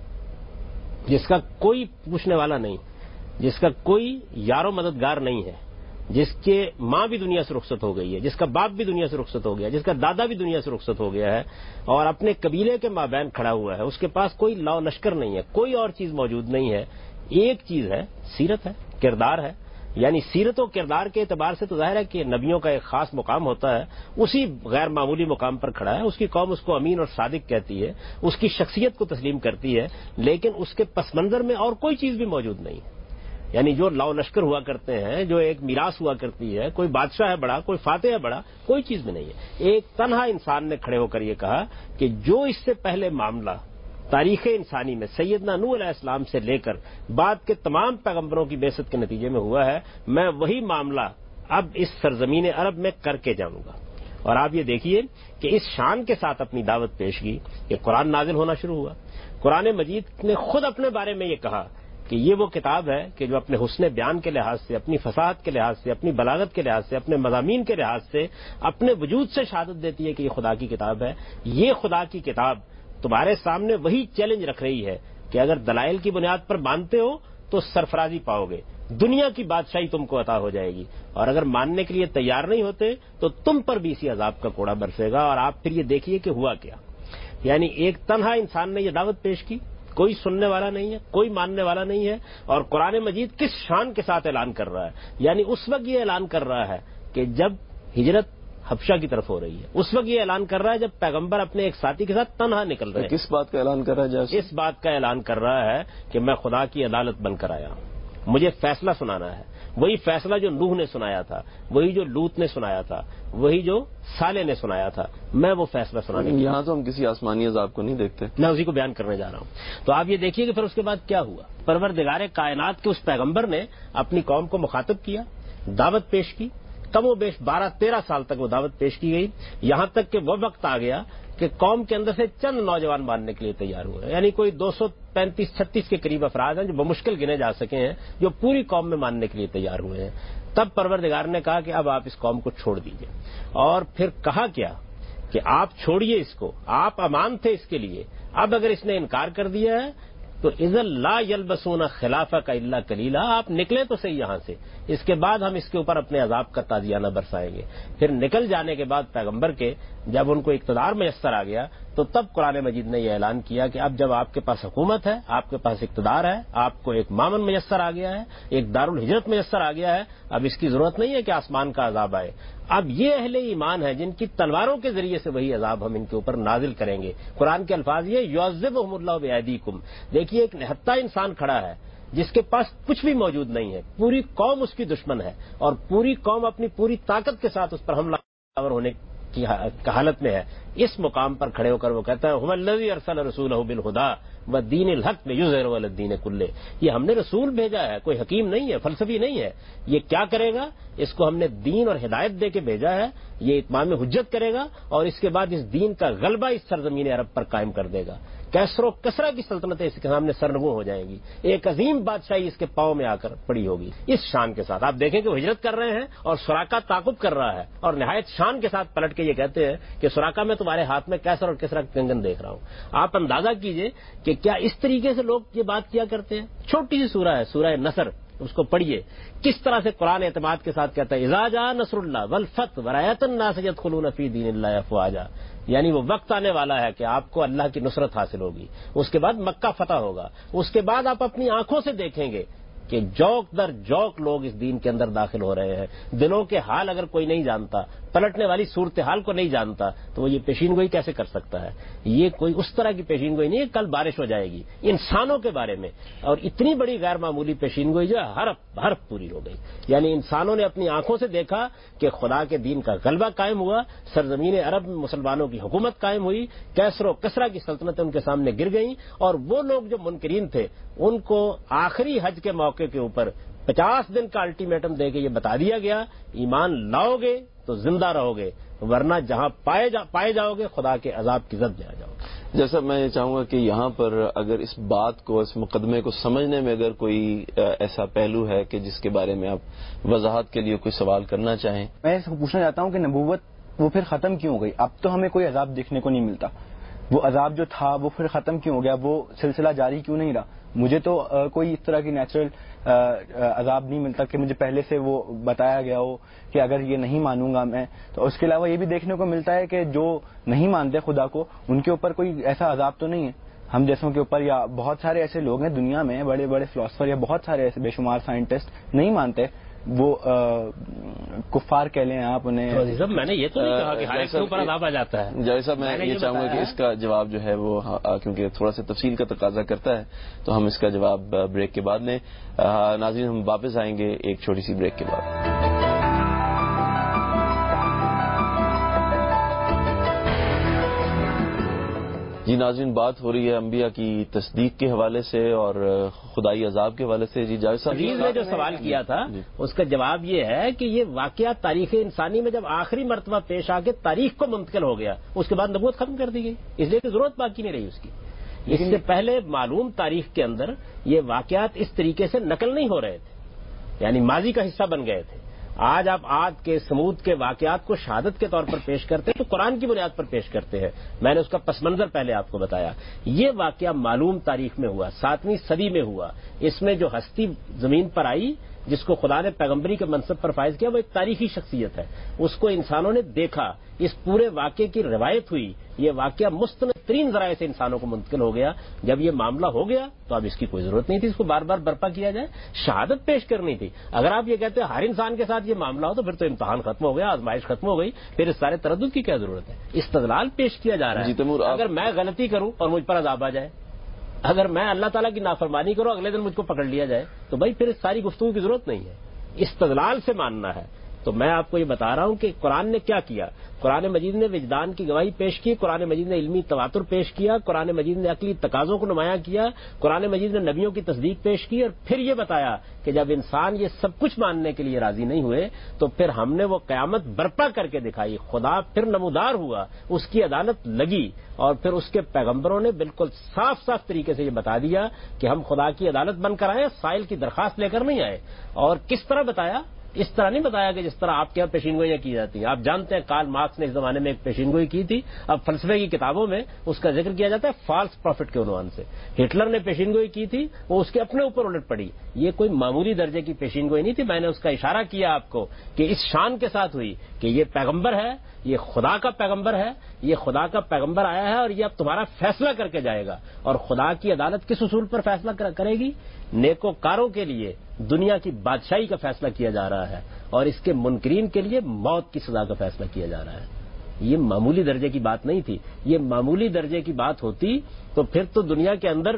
جس کا کوئی پوچھنے والا نہیں، جس کا کوئی یار و مددگار نہیں ہے، جس کے ماں بھی دنیا سے رخصت ہو گئی ہے، جس کا باپ بھی دنیا سے رخصت ہو گیا، جس کا دادا بھی دنیا سے رخصت ہو گیا ہے اور اپنے قبیلے کے مابین کھڑا ہوا ہے، اس کے پاس کوئی لاؤ لشکر نہیں ہے، کوئی اور چیز موجود نہیں ہے، ایک چیز ہے، سیرت ہے، کردار ہے. یعنی سیرت و کردار کے اعتبار سے تو ظاہر ہے کہ نبیوں کا ایک خاص مقام ہوتا ہے، اسی غیر معمولی مقام پر کھڑا ہے. اس کی قوم اس کو امین اور صادق کہتی ہے، اس کی شخصیت کو تسلیم کرتی ہے، لیکن اس کے پس منظر میں اور کوئی چیز بھی موجود نہیں ہے. یعنی جو لاؤ لشکر ہوا کرتے ہیں، جو ایک میراث ہوا کرتی ہے، کوئی بادشاہ ہے بڑا، کوئی فاتح ہے بڑا، کوئی چیز بھی نہیں ہے. ایک تنہا انسان نے کھڑے ہو کر یہ کہا کہ جو اس سے پہلے معاملہ تاریخ انسانی میں سیدنا نوح علیہ السلام سے لے کر بعد کے تمام پیغمبروں کی بعثت کے نتیجے میں ہوا ہے، میں وہی معاملہ اب اس سرزمین عرب میں کر کے جاؤں گا. اور آپ یہ دیکھیے کہ اس شان کے ساتھ اپنی دعوت پیش کی کہ قرآن نازل ہونا شروع ہوا. قرآن مجید نے خود اپنے بارے میں یہ کہا کہ یہ وہ کتاب ہے کہ جو اپنے حسن بیان کے لحاظ سے، اپنی فصاحت کے لحاظ سے، اپنی بلاغت کے لحاظ سے، اپنے مضامین کے لحاظ سے اپنے وجود سے شہادت دیتی ہے کہ یہ خدا کی کتاب ہے. یہ خدا کی کتاب تمہارے سامنے وہی چیلنج رکھ رہی ہے کہ اگر دلائل کی بنیاد پر مانتے ہو تو سرفرازی پاؤ گے، دنیا کی بادشاہی تم کو عطا ہو جائے گی، اور اگر ماننے کے لیے تیار نہیں ہوتے تو تم پر بھی اسی عذاب کا کوڑا برسے گا. اور آپ پھر یہ دیکھیے کہ ہوا کیا. یعنی ایک تنہا انسان نے یہ دعوت پیش کی، کوئی سننے والا نہیں ہے، کوئی ماننے والا نہیں ہے. اور قرآن مجید کس شان کے ساتھ اعلان کر رہا ہے، یعنی اس وقت یہ اعلان کر رہا ہے کہ جب ہجرت حبشہ کی طرف ہو رہی ہے، اس وقت یہ اعلان کر رہا ہے جب پیغمبر اپنے ایک ساتھی کے ساتھ تنہا نکل رہے ہیں. کس بات کا اعلان کر رہا ہے جیسے؟ اس بات کا اعلان کر رہا ہے کہ میں خدا کی عدالت بن کر آیا ہوں، مجھے فیصلہ سنانا ہے. وہی فیصلہ جو نوح نے سنایا تھا، وہی جو لوط نے سنایا تھا، وہی جو صالح نے سنایا تھا، میں وہ فیصلہ سنانے. یہاں تو ہم کسی آسمانی عذاب کو نہیں دیکھتے، میں اسی کو بیان کرنے جا رہا ہوں. تو آپ یہ دیکھیے کہ پھر اس کے بعد کیا ہوا. پروردگار کائنات کے اس پیغمبر نے اپنی قوم کو مخاطب کیا، دعوت پیش کی. کم و بیش 12-13 سال تک وہ دعوت پیش کی گئی، یہاں تک کہ وہ وقت آ گیا کہ قوم کے اندر سے چند نوجوان ماننے کے لیے تیار ہوئے. یعنی کوئی 235-36 کے قریب افراد ہیں جو بمشکل گنے جا سکے ہیں جو پوری قوم میں ماننے کے لیے تیار ہوئے ہیں. تب پروردگار نے کہا کہ اب آپ اس قوم کو چھوڑ دیجئے. اور پھر کہا کیا کہ آپ چھوڑیے اس کو، آپ امان تھے اس کے لیے، اب اگر اس نے انکار کر دیا ہے تو اذا لا یلبسون خلافک الا قلیلا، آپ نکلیں تو صحیح یہاں سے، اس کے بعد ہم اس کے اوپر اپنے عذاب کا تازیانہ برسائیں گے. پھر نکل جانے کے بعد پیغمبر کے جب ان کو اقتدار میسر آ گیا تو تب قرآن مجید نے یہ اعلان کیا کہ اب جب آپ کے پاس حکومت ہے، آپ کے پاس اقتدار ہے، آپ کو ایک مامن میسر آ گیا ہے، ایک دارالہجرت میسر آ گیا ہے، اب اس کی ضرورت نہیں ہے کہ آسمان کا عذاب آئے. اب یہ اہل ایمان ہے جن کی تلواروں کے ذریعے سے وہی عذاب ہم ان کے اوپر نازل کریں گے. قرآن کے الفاظ یہ یعذبہم اللہ بایدیکم. دیکھیے ایک نہتہ انسان کھڑا ہے جس کے پاس کچھ بھی موجود نہیں ہے، پوری قوم اس کی دشمن ہے اور پوری قوم اپنی پوری طاقت کے ساتھ اس پر حملہ آور ہونے کی حالت میں ہے. اس مقام پر کھڑے ہو کر وہ کہتا ہے هو الذی ارسل رسولہ بالہدی والدین الحق لیظہرہ علی الدین کلہ. یہ ہم نے رسول بھیجا ہے، کوئی حکیم نہیں ہے، فلسفی نہیں ہے. یہ کیا کرے گا؟ اس کو ہم نے دین اور ہدایت دے کے بھیجا ہے، یہ اتمام حجت کرے گا اور اس کے بعد اس دین کا غلبہ اس سرزمین عرب پر قائم کر دے گا. کیسر و کسرا کی سلطنتیں اس کے سامنے سرنگوں ہو جائیں گی، ایک عظیم بادشاہی اس کے پاؤں میں آ کر پڑی ہوگی. اس شان کے ساتھ آپ دیکھیں کہ وہ ہجرت کر رہے ہیں اور سراقہ تعاقب کر رہا ہے اور نہایت شان کے ساتھ پلٹ کے یہ کہتے ہیں کہ سراقہ میں تمہارے ہاتھ میں کیسر اور کسرا کنگن دیکھ رہا ہوں. آپ اندازہ کیجئے کہ کیا اس طریقے سے لوگ یہ بات کیا کرتے ہیں. چھوٹی سی سورہ ہے، سورہ نصر، اس کو پڑھیے کس طرح سے قرآن اعتماد کے ساتھ کہتا ہے اذا جاء نصر اللہ والفتح ورأیت الناس يدخلون فی دین اللہ افواجا. یعنی وہ وقت آنے والا ہے کہ آپ کو اللہ کی نصرت حاصل ہوگی، اس کے بعد مکہ فتح ہوگا، اس کے بعد آپ اپنی آنکھوں سے دیکھیں گے کہ جوک در جوک لوگ اس دین کے اندر داخل ہو رہے ہیں. دلوں کے حال اگر کوئی نہیں جانتا، پلٹنے والی صورتحال کو نہیں جانتا تو وہ یہ پیشین گوئی کیسے کر سکتا ہے؟ یہ کوئی اس طرح کی پیشین گوئی نہیں ہے کل بارش ہو جائے گی انسانوں کے بارے میں، اور اتنی بڑی غیر معمولی پیشین گوئی جو حرف پوری ہو گئی. یعنی انسانوں نے اپنی آنکھوں سے دیکھا کہ خدا کے دین کا غلبہ قائم ہوا، سرزمین عرب میں مسلمانوں کی حکومت قائم ہوئی، کیسر و کسرا کی سلطنتیں ان کے سامنے گر گئیں، اور وہ لوگ جو منکرین تھے ان کو آخری حج کے موقع کے اوپر 50 دن کا الٹیمیٹم دے کے یہ بتا دیا گیا ایمان لاؤ گے تو زندہ رہو گے، ورنہ جہاں پائے جاؤ گے خدا کے عذاب کی زد میں آ جاؤ گے. جیسا میں یہ چاہوں گا کہ یہاں پر اگر اس بات کو، اس مقدمے کو سمجھنے میں اگر کوئی ایسا پہلو ہے کہ جس کے بارے میں آپ وضاحت کے لیے کوئی سوال کرنا چاہیں. میں پوچھنا چاہتا ہوں کہ نبوت وہ پھر ختم کیوں ہو گئی؟ اب تو ہمیں کوئی عذاب دیکھنے کو نہیں ملتا. وہ عذاب جو تھا وہ پھر ختم کیوں ہو گیا, وہ سلسلہ جاری کیوں نہیں رہا. مجھے تو کوئی اس طرح کی نیچرل عذاب نہیں ملتا کہ مجھے پہلے سے وہ بتایا گیا ہو کہ اگر یہ نہیں مانوں گا میں تو. اس کے علاوہ یہ بھی دیکھنے کو ملتا ہے کہ جو نہیں مانتے خدا کو ان کے اوپر کوئی ایسا عذاب تو نہیں ہے ہم جیسوں کے اوپر, یا بہت سارے ایسے لوگ ہیں دنیا میں, بڑے بڑے فلاسفر یا بہت سارے ایسے بے شمار سائنٹسٹ نہیں مانتے, وہ کفار کہہ لیں آپ انہیں. میں نے یہ تو نہیں کہا کہ ہر ایک کے اوپر عذاب آ جاتا ہے. جاوید صاحب میں یہ چاہوں گا کہ اس کا جواب جو ہے وہ کیونکہ تھوڑا سا تفصیل کا تقاضا کرتا ہے تو ہم اس کا جواب بریک کے بعد لیں. ناظرین ہم واپس آئیں گے ایک چھوٹی سی بریک کے بعد. جی ناظرین, بات ہو رہی ہے انبیاء کی تصدیق کے حوالے سے اور خدائی عذاب کے حوالے سے. جی جاوید صاحب نے جو سوال کیا تھا اس کا جواب یہ ہے کہ یہ واقعہ تاریخ انسانی میں جب آخری مرتبہ پیش آ کے تاریخ کو منتقل ہو گیا اس کے بعد نبوت ختم کر دی گئی, اس لیے کہ ضرورت باقی نہیں رہی اس کی. اس سے پہلے معلوم تاریخ کے اندر یہ واقعات اس طریقے سے نقل نہیں ہو رہے تھے, یعنی ماضی کا حصہ بن گئے تھے. آج آپ عاد کے سمود کے واقعات کو شہادت کے طور پر پیش کرتے ہیں تو قرآن کی بنیاد پر پیش کرتے ہیں. میں نے اس کا پس منظر پہلے آپ کو بتایا. یہ واقعہ معلوم تاریخ میں ہوا, 7ویں صدی میں ہوا. اس میں جو ہستی زمین پر آئی جس کو خدا نے پیغمبری کے منصب پر فائز کیا وہ ایک تاریخی شخصیت ہے. اس کو انسانوں نے دیکھا, اس پورے واقعے کی روایت ہوئی. یہ واقعہ مستند ترین ذرائع سے انسانوں کو منتقل ہو گیا. جب یہ معاملہ ہو گیا تو اب اس کی کوئی ضرورت نہیں تھی اس کو بار بار برپا کیا جائے, شہادت پیش کرنی تھی. اگر آپ یہ کہتے ہیں ہر انسان کے ساتھ یہ معاملہ ہو تو پھر تو امتحان ختم ہو گیا, آزمائش ختم ہو گئی, پھر اس سارے تردد کی کیا ضرورت ہے. استدلال پیش کیا جا رہا ہے. اگر میں غلطی کروں اور مجھ پر عذاب آ جائے, اگر میں اللہ تعالیٰ کی نافرمانی کروں اگلے دن مجھ کو پکڑ لیا جائے تو بھائی پھر اس ساری گفتگو کی ضرورت نہیں ہے. استدلال سے ماننا ہے. تو میں آپ کو یہ بتا رہا ہوں کہ قرآن نے کیا کیا. قرآن مجید نے وجدان کی گواہی پیش کی, قرآن مجید نے علمی تواتر پیش کیا, قرآن مجید نے عقلی تقاضوں کو نمایاں کیا, قرآن مجید نے نبیوں کی تصدیق پیش کی, اور پھر یہ بتایا کہ جب انسان یہ سب کچھ ماننے کے لیے راضی نہیں ہوئے تو پھر ہم نے وہ قیامت برپا کر کے دکھائی. خدا پھر نمودار ہوا, اس کی عدالت لگی, اور پھر اس کے پیغمبروں نے بالکل صاف صاف طریقے سے یہ بتا دیا کہ ہم خدا کی عدالت بن کر آئے, سائل کی درخواست لے کر نہیں آئے. اور کس طرح بتایا؟ اس طرح نہیں بتایا کہ جس طرح آپ کے یہاں پیشین گوئیاں کی جاتی ہیں. آپ جانتے ہیں کارل مارکس نے اس زمانے میں ایک پیشین گوئی کی تھی. اب فلسفے کی کتابوں میں اس کا ذکر کیا جاتا ہے فالس پروفٹ کے عنوان سے. ہٹلر نے پیشین گوئی کی تھی, وہ اس کے اپنے اوپر الٹ پڑی. یہ کوئی معمولی درجے کی پیشین گوئی نہیں تھی. میں نے اس کا اشارہ کیا آپ کو کہ اس شان کے ساتھ ہوئی کہ یہ پیغمبر ہے, یہ خدا کا پیغمبر ہے, یہ خدا کا پیغمبر آیا ہے اور یہ اب تمہارا فیصلہ کر کے جائے گا. اور خدا کی عدالت کس اصول پر فیصلہ کرے گی؟ نیکوکاروں کے لیے دنیا کی بادشاہی کا فیصلہ کیا جا رہا ہے اور اس کے منکرین کے لیے موت کی سزا کا فیصلہ کیا جا رہا ہے. یہ معمولی درجے کی بات نہیں تھی. یہ معمولی درجے کی بات ہوتی تو پھر تو دنیا کے اندر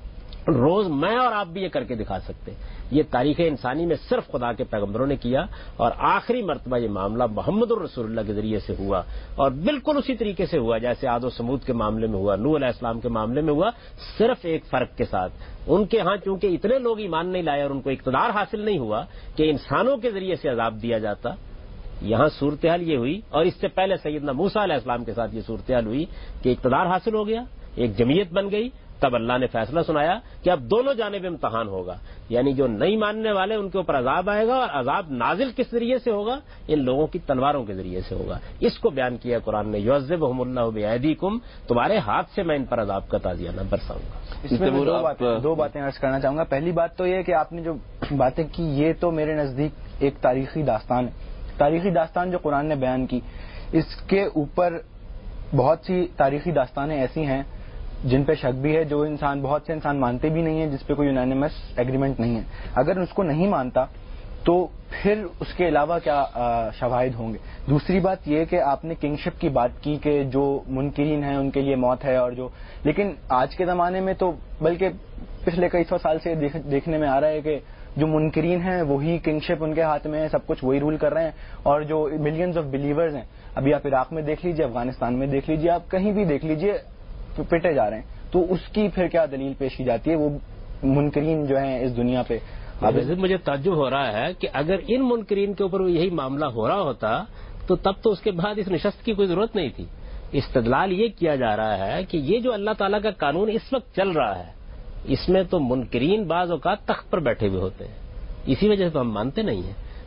روز میں اور آپ بھی یہ کر کے دکھا سکتے. یہ تاریخ انسانی میں صرف خدا کے پیغمبروں نے کیا, اور آخری مرتبہ یہ معاملہ محمد الرسول اللہ کے ذریعے سے ہوا, اور بالکل اسی طریقے سے ہوا جیسے عاد و سمود کے معاملے میں ہوا, نوح علیہ السلام کے معاملے میں ہوا, صرف ایک فرق کے ساتھ. ان کے ہاں چونکہ اتنے لوگ ایمان نہیں لائے اور ان کو اقتدار حاصل نہیں ہوا کہ انسانوں کے ذریعے سے عذاب دیا جاتا. یہاں صورتحال یہ ہوئی, اور اس سے پہلے سیدنا موسیٰ علیہ السلام کے ساتھ یہ صورتحال ہوئی کہ اقتدار حاصل ہو گیا, ایک جمعیت بن گئی. تب اللہ نے فیصلہ سنایا کہ اب دونوں جانب امتحان ہوگا, یعنی جو نہیں ماننے والے ان کے اوپر عذاب آئے گا, اور عذاب نازل کس ذریعے سے ہوگا؟ ان لوگوں کی تلواروں کے ذریعے سے ہوگا. اس کو بیان کیا قرآن نے, یعذبہم اللہ بایدیکم, تمہارے ہاتھ سے میں ان پر عذاب کا تعزیہ نہ برساؤں گا. اس میں دو باتیں عرض کرنا چاہوں گا. پہلی بات تو یہ کہ آپ نے جو باتیں کی یہ تو میرے نزدیک ایک تاریخی داستان ہے. تاریخی داستان جو قرآن نے بیان کی, اس کے اوپر بہت سی تاریخی داستانیں ایسی ہیں جن پہ شک بھی ہے, جو بہت سے انسان مانتے بھی نہیں ہیں, جس پہ کوئی یونانیمس ایگریمنٹ نہیں ہے. اگر اس کو نہیں مانتا تو پھر اس کے علاوہ کیا شواہد ہوں گے. دوسری بات یہ کہ آپ نے کنگشپ کی بات کی کہ جو منکرین ہیں ان کے لیے موت ہے, اور جو لیکن آج کے زمانے میں تو بلکہ پچھلے کئی سو سال سے دیکھنے میں آ رہا ہے کہ جو منکرین ہیں وہی کنگشپ ان کے ہاتھ میں ہے, سب کچھ وہی رول کر رہے ہیں, اور جو ملینز آف بلیورز ہیں, ابھی آپ عراق میں دیکھ لیجیے, افغانستان میں دیکھ لیجیے, آپ کہیں بھی دیکھ لیجیے, پٹے جا رہے ہیں. تو اس کی پھر کیا دلیل پیش کی جاتی ہے؟ وہ منکرین جو ہیں اس دنیا پہ. مجھے تعجب ہو رہا ہے کہ اگر ان منکرین کے اوپر یہی معاملہ ہو رہا ہوتا تو تب تو اس کے بعد اس نشست کی کوئی ضرورت نہیں تھی. استدلال یہ کیا جا رہا ہے کہ یہ جو اللہ تعالیٰ کا قانون اس وقت چل رہا ہے اس میں تو منکرین بعض اوقات تخت پر بیٹھے ہوئے ہوتے ہیں, اسی وجہ سے تو ہم مانتے نہیں ہیں.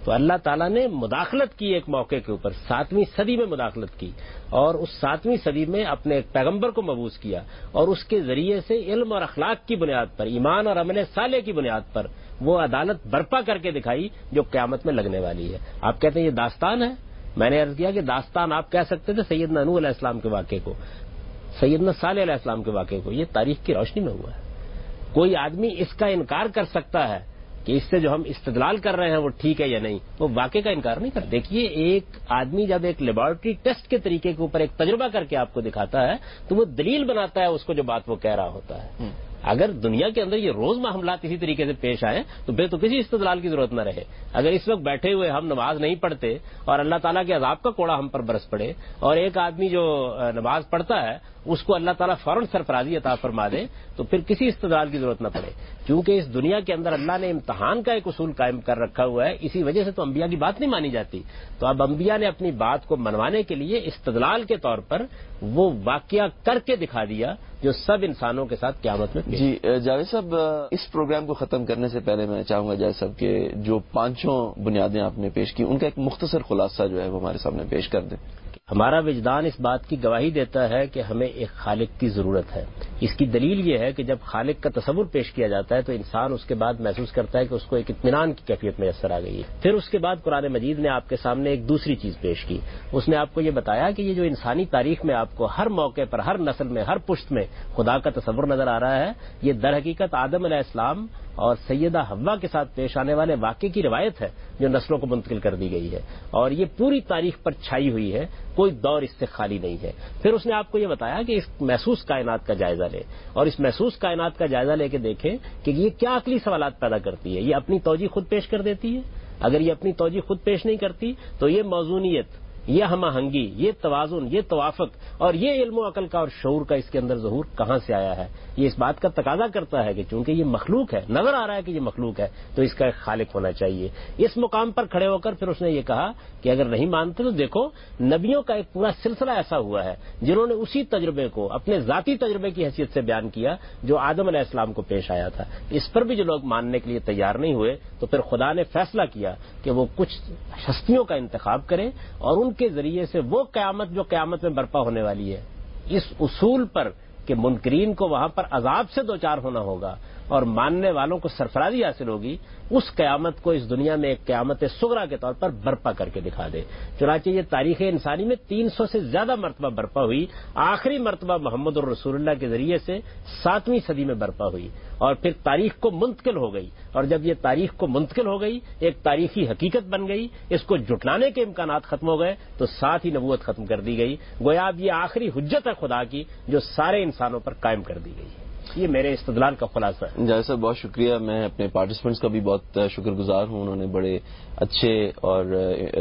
تو اللہ تعالیٰ نے مداخلت کی ایک موقع کے اوپر، 7ویں صدی میں مداخلت کی، اور اس 7ویں صدی میں اپنے ایک پیغمبر کو مبعوث کیا، اور اس کے ذریعے سے علم اور اخلاق کی بنیاد پر، ایمان اور عمل صالح کی بنیاد پر وہ عدالت برپا کر کے دکھائی جو قیامت میں لگنے والی ہے۔ آپ کہتے ہیں یہ داستان ہے، میں نے عرض کیا کہ داستان آپ کہہ سکتے تھے سیدنا نوح علیہ السلام کے واقعے کو، سیدنا صالح علیہ السلام کے واقعے کو، یہ تاریخ کی روشنی میں ہوا ہے۔ کوئی آدمی اس کا انکار کر سکتا ہے کہ اس سے جو ہم استدلال کر رہے ہیں وہ ٹھیک ہے یا نہیں، وہ واقعے کا انکار نہیں کرتا۔ دیکھیے، ایک آدمی جب ایک لیبارٹری ٹیسٹ کے طریقے کے اوپر ایک تجربہ کر کے آپ کو دکھاتا ہے تو وہ دلیل بناتا ہے اس کو جو بات وہ کہہ رہا ہوتا ہے۔ اگر دنیا کے اندر یہ روز معاملات اسی طریقے سے پیش آئے تو پھر تو کسی استدلال کی ضرورت نہ رہے۔ اگر اس وقت بیٹھے ہوئے ہم نماز نہیں پڑھتے اور اللہ تعالیٰ کے عذاب کا کوڑا ہم پر برس پڑے، اور ایک آدمی جو نماز پڑھتا ہے اس کو اللہ تعالیٰ فوراً سرفرازی عطا فرما دے، تو پھر کسی استدلال کی ضرورت نہ پڑے۔ کیونکہ اس دنیا کے اندر اللہ نے امتحان کا ایک اصول قائم کر رکھا ہوا ہے، اسی وجہ سے تو انبیاء کی بات نہیں مانی جاتی۔ تو اب انبیاء نے اپنی بات کو منوانے کے لیے استدلال کے طور پر وہ واقعہ کر کے دکھا دیا جو سب انسانوں کے ساتھ قیامت میں پیش۔ جی جاوید صاحب، اس پروگرام کو ختم کرنے سے پہلے میں چاہوں گا جاوید صاحب کہ جو 5 بنیادیں آپ نے پیش کی ان کا ایک مختصر خلاصہ جو ہے وہ ہمارے سامنے پیش کر دیں۔ ہمارا وجدان اس بات کی گواہی دیتا ہے کہ ہمیں ایک خالق کی ضرورت ہے۔ اس کی دلیل یہ ہے کہ جب خالق کا تصور پیش کیا جاتا ہے تو انسان اس کے بعد محسوس کرتا ہے کہ اس کو ایک اطمینان کی کیفیت میسر آ گئی ہے۔ پھر اس کے بعد قرآن مجید نے آپ کے سامنے ایک دوسری چیز پیش کی، اس نے آپ کو یہ بتایا کہ یہ جو انسانی تاریخ میں آپ کو ہر موقع پر، ہر نسل میں، ہر پشت میں خدا کا تصور نظر آ رہا ہے، یہ در حقیقت آدم علیہ السلام اور سیدہ حوا کے ساتھ پیش آنے والے واقعے کی روایت ہے جو نسلوں کو منتقل کر دی گئی ہے، اور یہ پوری تاریخ پر چھائی ہوئی ہے، کوئی دور اس سے خالی نہیں ہے۔ پھر اس نے آپ کو یہ بتایا کہ اس محسوس کائنات کا جائزہ لیں، اور اس محسوس کائنات کا جائزہ لے کے دیکھیں کہ یہ کیا عقلی سوالات پیدا کرتی ہے۔ یہ اپنی توجیہ خود پیش کر دیتی ہے؟ اگر یہ اپنی توجیہ خود پیش نہیں کرتی تو یہ موزونیت، یہ ہم آہنگی، یہ توازن، یہ توافق اور یہ علم و عقل کا اور شعور کا اس کے اندر ظہور کہاں سے آیا ہے؟ یہ اس بات کا تقاضا کرتا ہے کہ چونکہ یہ مخلوق ہے، نظر آ رہا ہے کہ یہ مخلوق ہے، تو اس کا ایک خالق ہونا چاہیے۔ اس مقام پر کھڑے ہو کر پھر اس نے یہ کہا کہ اگر نہیں مانتے تو دیکھو، نبیوں کا ایک پورا سلسلہ ایسا ہوا ہے جنہوں نے اسی تجربے کو اپنے ذاتی تجربے کی حیثیت سے بیان کیا جو آدم علیہ السلام کو پیش آیا تھا۔ اس پر بھی جو لوگ ماننے کے لیے تیار نہیں ہوئے تو پھر خدا نے فیصلہ کیا کہ وہ کچھ ہستیوں کا انتخاب کرے اور ان کے ذریعے سے وہ قیامت جو قیامت میں برپا ہونے والی ہے، اس اصول پر کہ منکرین کو وہاں پر عذاب سے دوچار ہونا ہوگا اور ماننے والوں کو سرفرازی حاصل ہوگی، اس قیامت کو اس دنیا میں ایک قیامت صغریٰ کے طور پر برپا کر کے دکھا دے۔ چنانچہ یہ تاریخ انسانی میں 300 سے زیادہ مرتبہ برپا ہوئی، آخری مرتبہ محمد الرسول اللہ کے ذریعے سے 7ویں صدی میں برپا ہوئی، اور پھر تاریخ کو منتقل ہو گئی، اور جب یہ تاریخ کو منتقل ہو گئی، ایک تاریخی حقیقت بن گئی، اس کو جھٹلانے کے امکانات ختم ہو گئے تو ساتھ ہی نبوت ختم کر دی گئی۔ گویا اب یہ آخری حجت ہے خدا کی جو سارے انسانوں پر قائم کر دی گئی ہے۔ یہ میرے استدلال کا خلاصہ ہے۔ جاوید صاحب بہت شکریہ، میں اپنے پارٹیسپینٹس کا بھی بہت شکر گزار ہوں، انہوں نے بڑے اچھے اور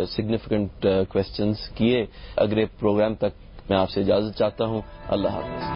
سگنیفیکنٹ کویسچنز کیے۔ اگلے پروگرام تک میں آپ سے اجازت چاہتا ہوں، اللہ حافظ۔